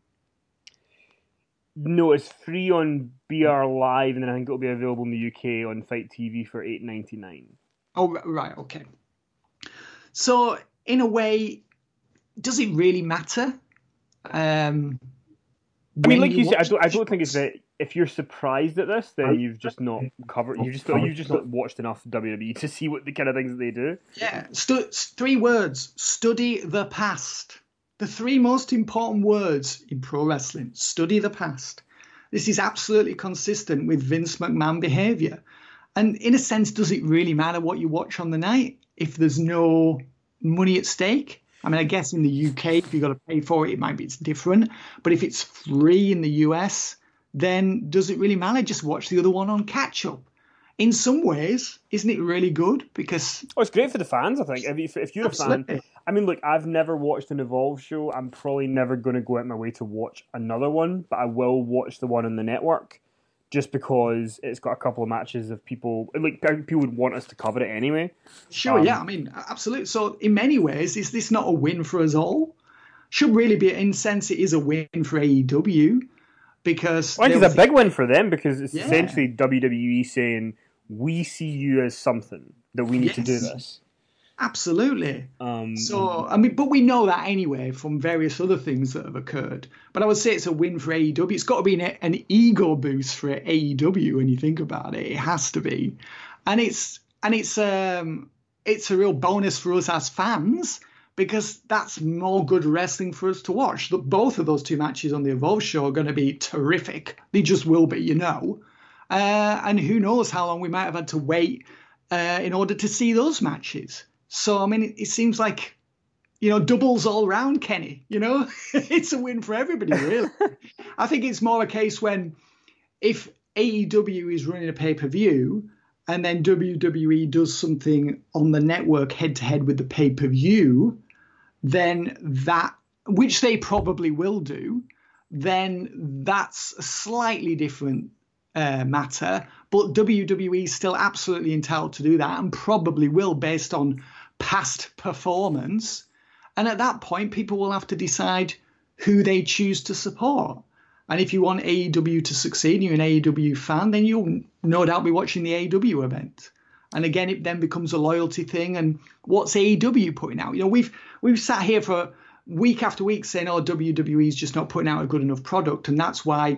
[SPEAKER 2] No, it's free on B R Live, and then I think it'll be available in the U K on Fight T V for eight ninety nine.
[SPEAKER 3] Oh, right, okay. So in a way, does it really matter? Um,
[SPEAKER 2] I mean,
[SPEAKER 3] when
[SPEAKER 2] like you said, I
[SPEAKER 3] watch
[SPEAKER 2] don't I
[SPEAKER 3] the
[SPEAKER 2] don't think it's
[SPEAKER 3] shows?
[SPEAKER 2] that if you're surprised at this, then you've just not covered. You just you've just not watched enough W W E to see what the kind of things that they do.
[SPEAKER 3] Yeah, Stu- three words: study the past. The three most important words in pro wrestling: study the past. This is absolutely consistent with Vince McMahon behavior. And in a sense, does it really matter what you watch on the night if there's no money at stake? I mean, I guess in the U K, if you've got to pay for it, it might be it's different. But if it's free in the U S, then does it really matter? Just watch the other one on catch up. In some ways, isn't it really good? Because
[SPEAKER 2] oh, it's great for the fans, I think. If, if you're absolutely. a fan, I mean, look, I've never watched an Evolve show. I'm probably never going to go out my way to watch another one, but I will watch the one on the network just because it's got a couple of matches of people, like people would want us to cover it anyway.
[SPEAKER 3] Sure, um, yeah, I mean, absolutely. So in many ways, is this not a win for us all? Should really be, in a sense, it is a win for A E W because...
[SPEAKER 2] I think it's a big win for them because it's
[SPEAKER 3] yeah.
[SPEAKER 2] essentially W W E saying, we see you as something that we need yes. to do this.
[SPEAKER 3] Absolutely.
[SPEAKER 2] Um,
[SPEAKER 3] so, I mean, but we know that anyway from various other things that have occurred. But I would say it's a win for A E W. It's got to be an, an ego boost for A E W when you think about it. It has to be, and it's and it's um it's a real bonus for us as fans because that's more good wrestling for us to watch. Both of those two matches on the Evolve show are going to be terrific. They just will be, you know. Uh, and who knows how long we might have had to wait uh, in order to see those matches. So, I mean, it, it seems like, you know, doubles all round, Kenny. You know, it's a win for everybody, really. I think it's more a case when if A E W is running a pay-per-view and then W W E does something on the network head-to-head with the pay-per-view, then that, which they probably will do, then that's a slightly different Uh, matter, but W W E is still absolutely entitled to do that and probably will based on past performance. And at that point, people will have to decide who they choose to support. And if you want A E W to succeed, you're an A E W fan, then you'll no doubt be watching the A E W event. And again, it then becomes a loyalty thing. And what's A E W putting out? You know, we've we've sat here for week after week saying, oh, W W E is just not putting out a good enough product. And that's why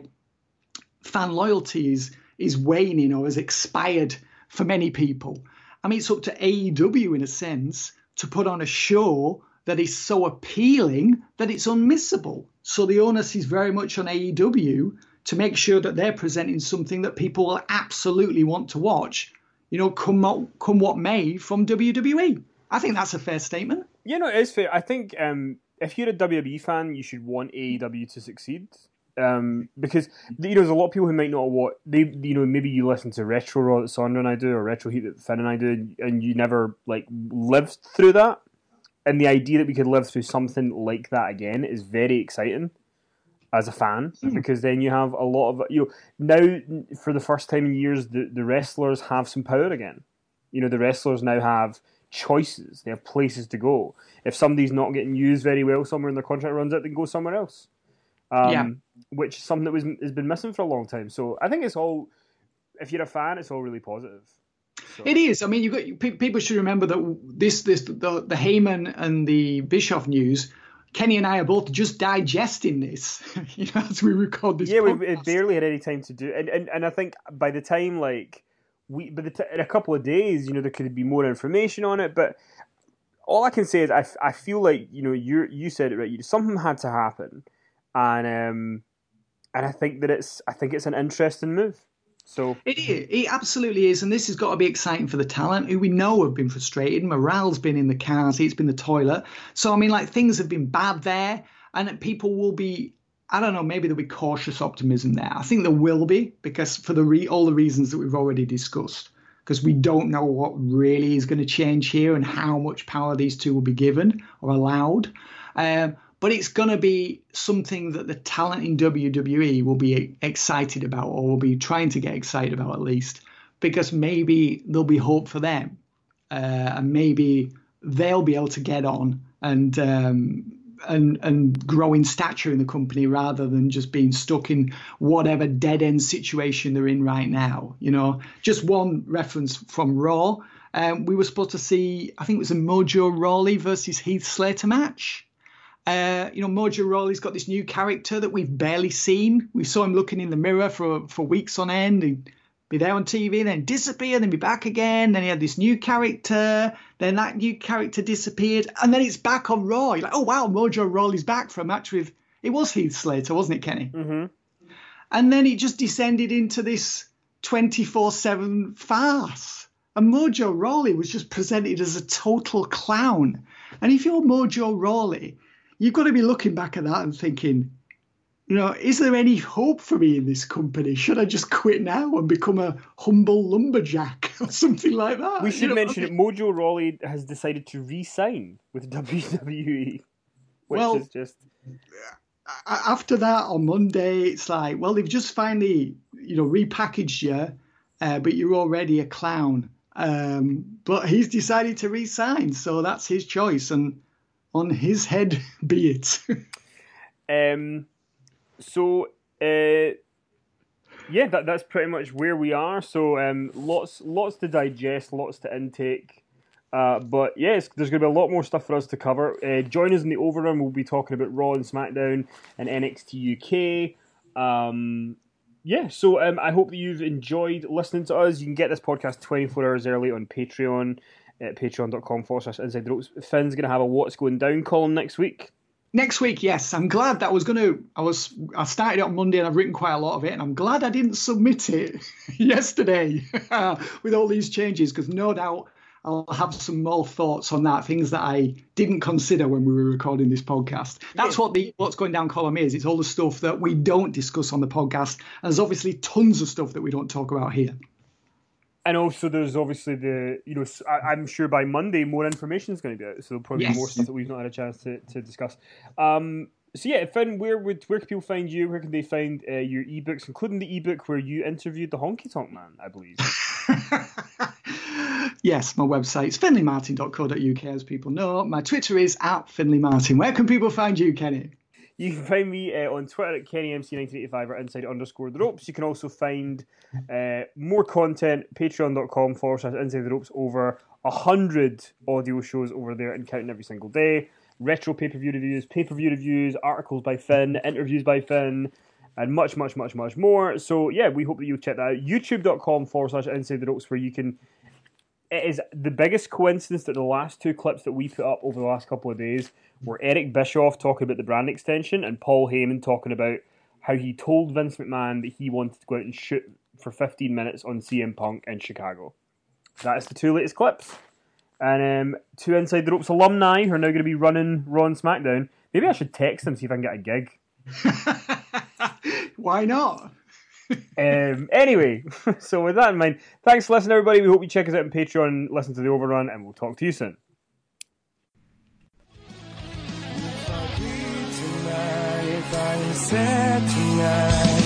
[SPEAKER 3] fan loyalty is, is waning or has expired for many people. I mean, it's up to A E W in a sense to put on a show that is so appealing that it's unmissable. So the onus is very much on A E W to make sure that they're presenting something that people will absolutely want to watch, you know, come what, come what may from W W E. I think that's a fair statement.
[SPEAKER 2] Yeah, no, it is fair. I think um, if you're a W W E fan, you should want A E W to succeed. Um, because you know, there's a lot of people who might not watch. They, you know, maybe you listen to Retro Raw that Sondra and I do, or Retro Heat that Finn and I do, and you never like lived through that. And the idea that we could live through something like that again is very exciting as a fan, mm. because then you have a lot of you know now for the first time in years, the the wrestlers have some power again. You know, the wrestlers now have choices; they have places to go. If somebody's not getting used very well somewhere and their contract runs out, they can go somewhere else. Um, yeah. Which is something that was has been missing for a long time. So I think it's all, if you're a fan, it's all really positive. So.
[SPEAKER 3] It is. I mean, you got people should remember that this this the, the Heyman and the Bischoff news. Kenny and I are both just digesting this, you know, as we record this.
[SPEAKER 2] Yeah,
[SPEAKER 3] podcast.
[SPEAKER 2] we barely had any time to do, and and, and I think by the time like we, by the t- in a couple of days, you know, there could be more information on it. But all I can say is I, I feel like you know you you said it right. You, something had to happen. And um, and I think that it's I think it's an interesting move. So
[SPEAKER 3] it is, it absolutely is, and this has got to be exciting for the talent who we know have been frustrated. Morale's been in the cars, it's been the toilet. So I mean, like things have been bad there, and people will be. I don't know. Maybe there'll be cautious optimism there. I think there will be because for the re- all the reasons that we've already discussed. Because we don't know what really is going to change here and how much power these two will be given or allowed. Um, But it's going to be something that the talent in W W E will be excited about or will be trying to get excited about at least because maybe there'll be hope for them uh, and maybe they'll be able to get on and, um, and, and grow in stature in the company rather than just being stuck in whatever dead-end situation they're in right now. You know, just one reference from Raw. Um, we were supposed to see, I think it was a Mojo Rawley versus Heath Slater match. Uh, you know, Mojo Rawley's got this new character that we've barely seen. We saw him looking in the mirror for for weeks on end. He'd be there on T V, then disappear, then be back again. Then he had this new character. Then that new character disappeared. And then it's back on Raw. You're like, oh, wow, Mojo Rawley's back for a match with... It was Heath Slater, wasn't it, Kenny?
[SPEAKER 2] Mm-hmm.
[SPEAKER 3] And then it just descended into this twenty-four seven farce. And Mojo Rawley was just presented as a total clown. And if you're Mojo Rawley... You've got to be looking back at that and thinking, you know, is there any hope for me in this company? Should I just quit now and become a humble lumberjack or something like that?
[SPEAKER 2] We should
[SPEAKER 3] you know
[SPEAKER 2] mention
[SPEAKER 3] I mean?
[SPEAKER 2] that Mojo Rawley has decided to re-sign with W W E, which
[SPEAKER 3] Well,
[SPEAKER 2] is just
[SPEAKER 3] after that on Monday, it's like, well, they've just finally, you know, repackaged you, uh, but you're already a clown. Um, but he's decided to re-sign, so that's his choice, and on his head be it.
[SPEAKER 2] um. So uh, yeah, that that's pretty much where we are. So um, lots lots to digest, lots to intake. Uh, but yes, there's going to be a lot more stuff for us to cover. Uh, join us in the overrun. We'll be talking about Raw and SmackDown and N X T U K. Um, yeah, so um, I hope that you've enjoyed listening to us. You can get this podcast twenty-four hours early on Patreon at patreon.com forward slash inside the ropes. Finn's going to have a What's Going Down column next week.
[SPEAKER 3] Next week, yes. I'm glad that I was going to. I was. I started it on Monday, and I've written quite a lot of it. And I'm glad I didn't submit it yesterday with all these changes, because no doubt I'll have some more thoughts on that. Things that I didn't consider when we were recording this podcast. That's what the What's Going Down column is. It's all the stuff that we don't discuss on the podcast. And there's obviously tons of stuff that we don't talk about here.
[SPEAKER 2] And also, there's obviously the, you know, I, I'm sure by Monday more information is going to be out, so there'll probably
[SPEAKER 3] Yes.
[SPEAKER 2] be more stuff that we've not had a chance to, to discuss. Um, so yeah, Finn, where would where can people find you? Where can they find uh, your ebooks, including the ebook where you interviewed the Honky Tonk Man, I believe?
[SPEAKER 3] Yes, my website's finley martin dot co dot uk, as people know. My Twitter is at finley martin. Where can people find you, Kenny?
[SPEAKER 2] You can find me uh, on Twitter at Kenny M C nineteen eighty-five or inside underscore the ropes. You can also find uh, more content, patreon.com forward slash inside the ropes. Over a hundred audio shows over there and counting every single day. Retro pay-per-view reviews, pay-per-view reviews, articles by Finn, interviews by Finn, and much, much, much, much more. So yeah, we hope that you'll check that out. YouTube.com forward slash inside the ropes, where you can... It is the biggest coincidence that the last two clips that we put up over the last couple of days were Eric Bischoff talking about the brand extension and Paul Heyman talking about how he told Vince McMahon that he wanted to go out and shoot for fifteen minutes on C M Punk in Chicago. That's the two latest clips. And um, two Inside the Ropes alumni who are now going to be running Raw and SmackDown. Maybe I should text them, see if I can get a gig.
[SPEAKER 3] Why not?
[SPEAKER 2] um, anyway, so with that in mind, thanks for listening, everybody. We hope you check us out on Patreon, listen to the Overrun, and we'll talk to you soon.
[SPEAKER 1] If I said tonight